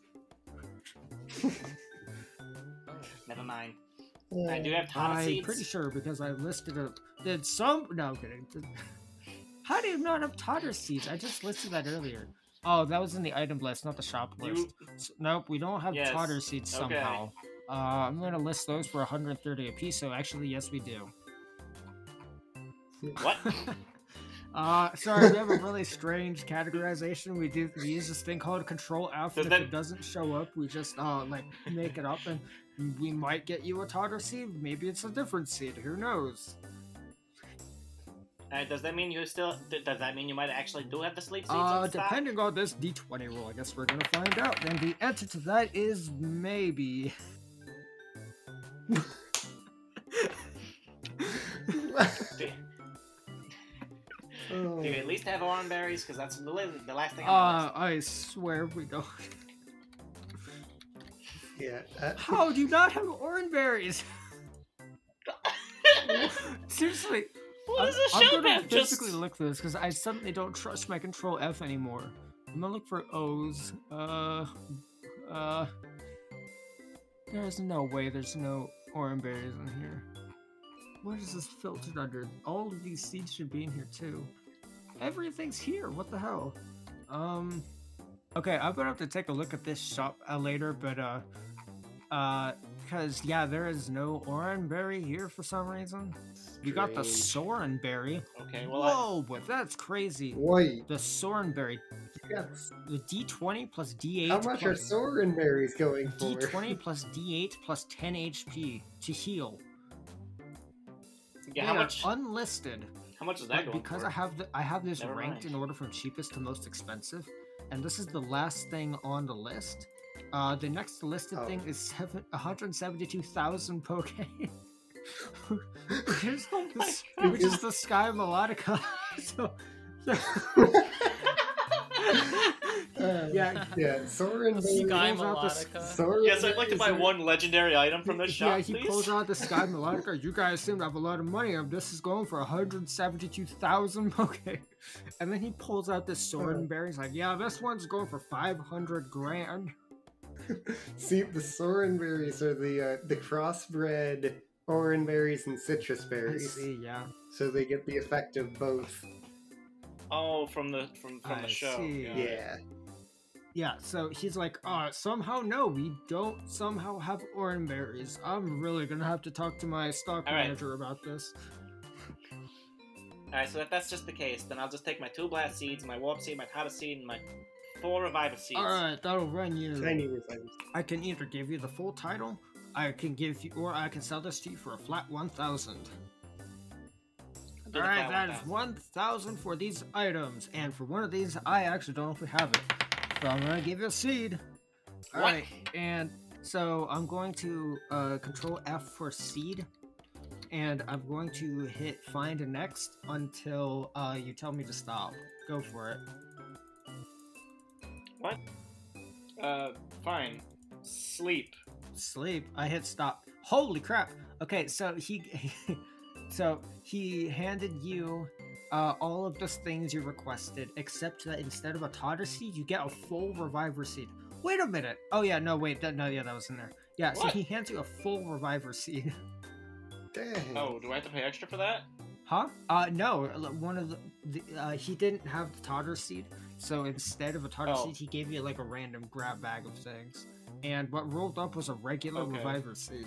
Never mind. I do have Tata I'm seeds. pretty sure because I listed it. Did some? No, I'm kidding. How do you not have Totter seeds? I just listed that earlier. Oh, that was in the item list, not the shop list. Nope, we don't have Yes, Totter seeds okay. somehow. I'm gonna list those for 130 a piece. So actually, yes, we do. What? Sorry, we have a really strange categorization. We use this thing called Control F. So And if then- it doesn't show up, we just like make it up, and we might get you a Totter seed. Maybe it's a different seed. Who knows? Does that mean Does that mean you might actually do have the sleep seeds in stock? Depending on this D20 roll, I guess we're gonna find out. And the answer to that is maybe. Oh. Do you at least have orange berries? Because that's literally the last thing on my list. I swear we don't. Yeah. How do you not have orange berries? Seriously. What does I'm the show gonna have? Just physically look for this because I suddenly don't trust my Control F anymore. I'm gonna look for O's. There's no way there's no orange berries in here. What is this filtered under? All of these seeds should be in here too. Everything's here. What the hell? Okay, I'm gonna have to take a look at this shop later, but because yeah, there is no orange berry here for some reason. You got the Strange. Soren berry. okay. Well, Whoa, but that's crazy. Wait. The Soren berry. Yes. The D20 plus D8. How much are plus Soren berries going for? D20 plus D8 plus 10 HP to heal. yeah. They How are much? unlisted. How much is that But going because for? I have this Never ranked mind. in order from cheapest to most expensive, and this is the last thing on the list. The next listed thing Oh. is 172,000 poke. Here's Oh my this, God. which is the Sky Melodica. so yeah, Yeah, Soren The berries. Sky pulls out the Melodica. Soren Yes, I'd like to buy berries are- one legendary item from this shop, yeah, he please. pulls out the Sky Melodica. You guys seem to have a lot of money. This is going for 172,000 poke. And then he pulls out this Soren berry. He's like, yeah, this one's going for 500 grand. See, the Soren berries are the crossbred oran berries and citrus I berries, see, yeah. so they get the effect of both. Oh, from the I show. see. Got it. Yeah. Yeah, so he's like, somehow no, we don't somehow have oran berries. I'm really gonna have to talk to my stock All right. manager about this. Alright, so if that's just the case, then I'll just take my 2 blast seeds, my warp seed, my powder seed, and my 4 reviver seeds. Alright, that'll run you. Tiny revivers. I can either give you the full title, I can give you, or I can sell this to you for a flat 1,000. I'll do the Alright, flat that is 1,000. 1,000 for these items, and for one of these, I actually don't know if we have it. So I'm gonna give you a seed. Alright, and so I'm going to control F for seed, and I'm going to hit find next until you tell me to stop. Go for it. What? Fine. Sleep. Sleep. I hit stop. Holy crap. Okay, so he handed you all of the things you requested, except that instead of a totter seed, you get a full reviver seed. Wait a minute. Oh yeah, no wait, that was in there. Yeah, so What? he hands you a full reviver seed. Dang. Oh, do I have to pay extra for that? Huh? No. One of the he didn't have the totter seed, so instead of a totter Oh. seed, he gave you like a random grab bag of things. And what rolled up was a regular Okay. reviver seed.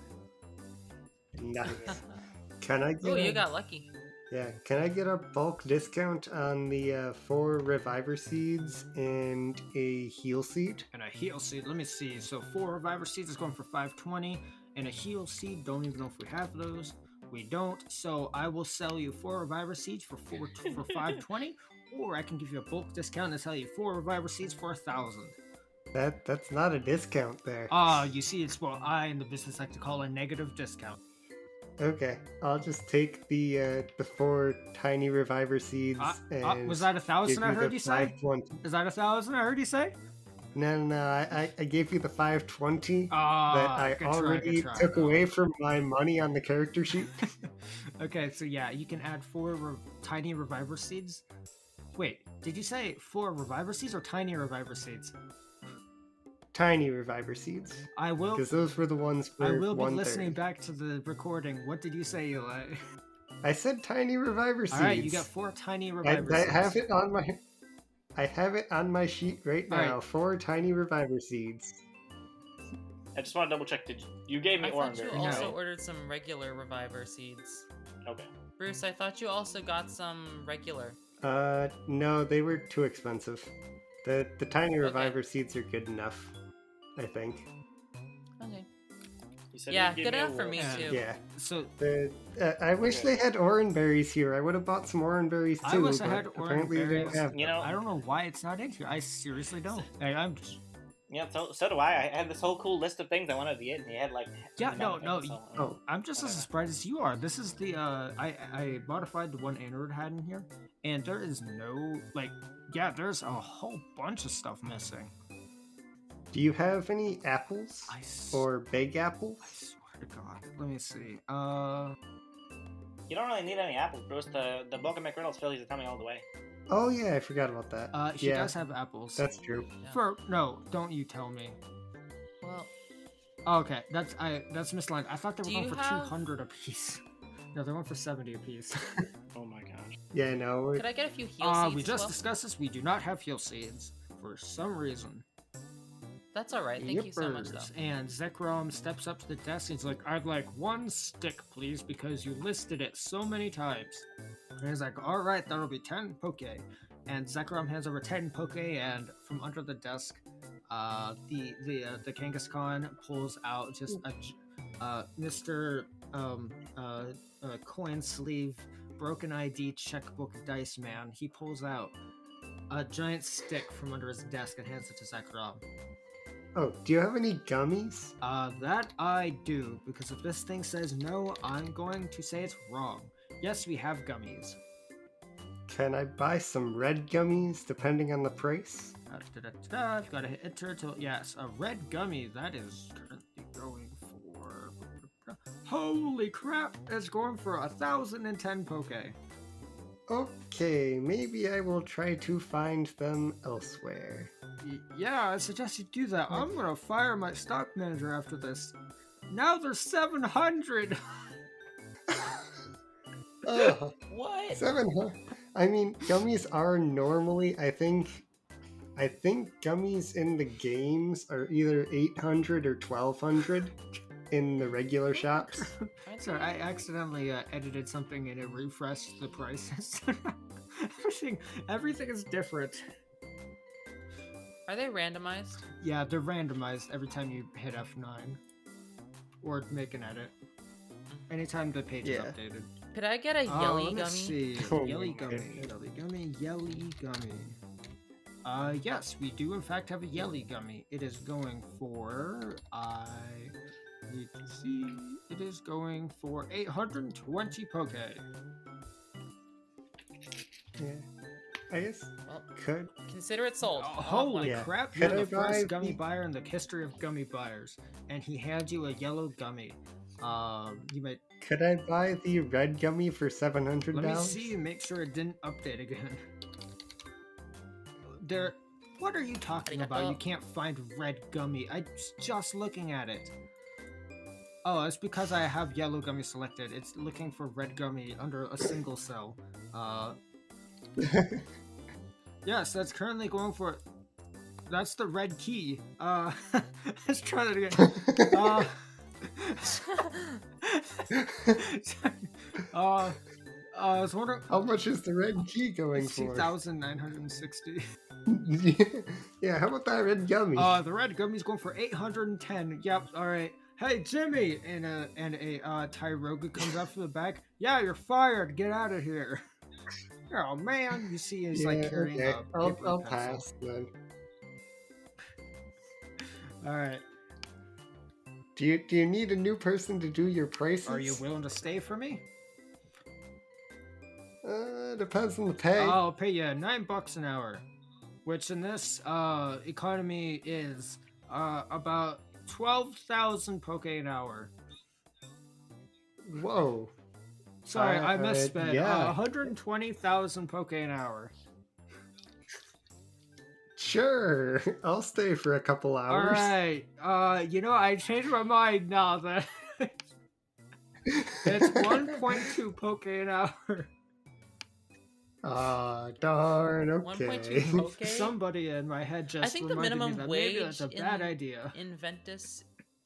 Nice. Can I get Oh, a, you got lucky. yeah, can I get a bulk discount on the 4 reviver seeds and a heal seed? And a heal seed, let me see. So 4 reviver seeds is going for 520, and a heal seed, don't even know if we have those. We don't, so I will sell you 4 reviver seeds for 520, or I can give you a bulk discount and sell you 4 reviver seeds for 1,000. That's not a discount there. You see, it's what I in the business like to call a negative discount. Okay, I'll just take the 4 tiny reviver seeds and Was that give 1,000 I you heard the you say? 520. Is that 1,000 I heard you say? No, I gave you the 520 that Ah, I good try, already good try. took away from my money on the character sheet. Okay, so yeah, you can add 4 tiny reviver seeds. Wait, did you say 4 reviver seeds or tiny reviver seeds? Tiny reviver seeds, I will. because those were the ones for I will be 130. listening back to the recording. What did you say, Eli? I said tiny reviver seeds. All right, you got 4 tiny I, reviver I seeds. have it on my. I have it on my sheet right All right. now. 4 tiny reviver seeds. I just want to double check. Did you gave me I orange? thought you No. also ordered some regular reviver seeds. Okay. Bruce, I thought you also got some regular. No, they were too expensive. The tiny reviver seeds are good enough, I think. Okay. You said Yeah, you'd give good me enough for orange. me Yeah. too. Yeah. So I wish Okay. they had oran berries here. I would have bought some oran berries too. I wish I but had oran apparently they berries. didn't have. You know, I don't know why it's not in here. I seriously don't. I'm. yeah, so do I. I had this whole cool list of things I wanted to get, and he had like. Yeah, another no, thing, no. so- Oh, I'm just as Whatever. surprised as you are. This is the I modified the one Android had in here, and there is no there's a whole bunch of stuff missing. do you have any apples or big I apples? swear to God. Let me see. You don't really need any apples, Bruce. The Boca McReynolds Phillies are coming all the way. Oh yeah, I forgot about that. He yeah, does have apples. that's true. No, don't you tell me. Well, Okay, that's misaligned. I thought they were Do going you for have- 200 apiece. No, they're going for 70 apiece. Oh my gosh. Yeah, no. could I get a few heal seeds We as just well? discussed this. We do not have heal seeds for some reason. That's all right. Thank you so much, though. Yippers. And Zekrom steps up to the desk and he's like, I'd like 1 stick, please, because you listed it so many times. And he's like, alright, that'll be 10 poke. And Zekrom hands over 10 poke, and from under the desk, the Kangaskhan pulls out just a Mr. Coin Sleeve Broken ID Checkbook Dice Man. He pulls out a giant stick from under his desk and hands it to Zekrom. Oh, do you have any gummies? That I do, because if this thing says no, I'm going to say it's wrong. Yes, we have gummies. Can I buy some red gummies depending on the price? I've got to hit enter to yes, a red gummy that is currently going for. Holy crap! It's going for 1,010 poke. Okay, maybe I will try to find them elsewhere. Yeah, I suggest you do that. I'm gonna fire my stock manager after this. Now there's 700. Oh, What? 700. I mean, gummies are normally, I think gummies in the games are either 800 or 1200 in the regular shops. Sorry, I accidentally edited something and it refreshed the prices. everything is different. Are they randomized? Yeah, they're randomized every time you hit F9 or make an edit. Anytime the page is updated. Could I get a yelly let me gummy? see. Oh Yelly my gummy, goodness. yelly gummy. Yes, we do in fact have a yelly gummy. It is going for, I need to see, it is going for 820 poke. Yeah. I guess Well, could. consider it sold. Oh, holy Yeah. crap, Could you're I the buy first gummy the- buyer in the history of gummy buyers. And he hands you a yellow gummy. You might, Could I buy the red gummy for $700? let me see and make sure it didn't update again. What are you talking about? You can't find red gummy. I was just looking at it. Oh, it's because I have yellow gummy selected. It's looking for red gummy under a single cell. Yes, that's currently going for. That's the red key. Let's try that again. I was wondering. How much is the red key going for? 2,960. Yeah, how about that red gummy? The red gummy's going for 810. Yep. All right. Hey, Jimmy, and a Tyroga comes up from the back. Yeah, you're fired. Get out of here. Oh man, you see, he's like carrying okay. a I'll paper pencil. pass then. All right. Do you need a new person to do your prices? Are you willing to stay for me? Depends on the pay. I'll pay you $9 an hour, which in this economy is about 12,000 poke an hour. Whoa. Sorry, I misspelled. yeah. 120,000 poke an hour. Sure. I'll stay for a couple hours. Alright, I changed my mind now that it's 1.2 poke an hour. Ah, darn, okay. 1.2 poke? Somebody in my head just I think the reminded me minimum that wage maybe that's a bad idea. in Ventus.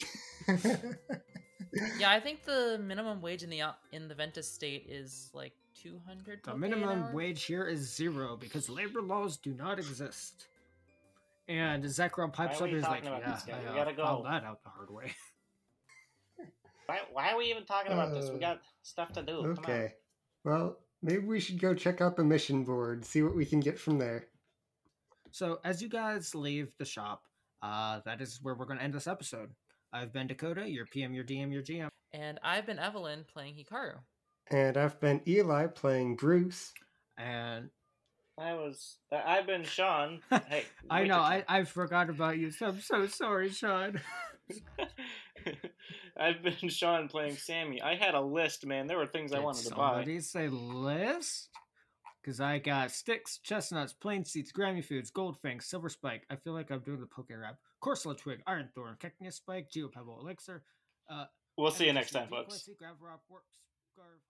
Yeah, I think the minimum wage in the Ventus state is like 200. The poke an minimum hour? wage here is 0 because labor laws do not exist. And Zekrom pipes Why are up we and is like, talking about yeah, this guy? I We gotta go." found that out the hard way. Why are we even talking about this? We got stuff to do. Come on. Okay. Well, maybe we should go check out the mission board, see what we can get from there. So as you guys leave the shop, that is where we're going to end this episode. I've been Dakota, your PM, your DM, your GM. And I've been Evelyn playing Hikaru. And I've been Eli playing Bruce. And I've been Sean. Hey, I wait know, your I forgot about you, so I'm so sorry, Sean. turn. I've been Sean playing Sammy. I had a list, man. There were things I wanted to buy. Somebody say list? Because I got sticks, chestnuts, plain seeds, Grammy foods, goldfang, silver spike. I feel like I'm doing the poke rap. Corsola twig, iron thorn, cactus spike, geopebble elixir. We'll see you next time, folks. Grab rock, warp, scarf.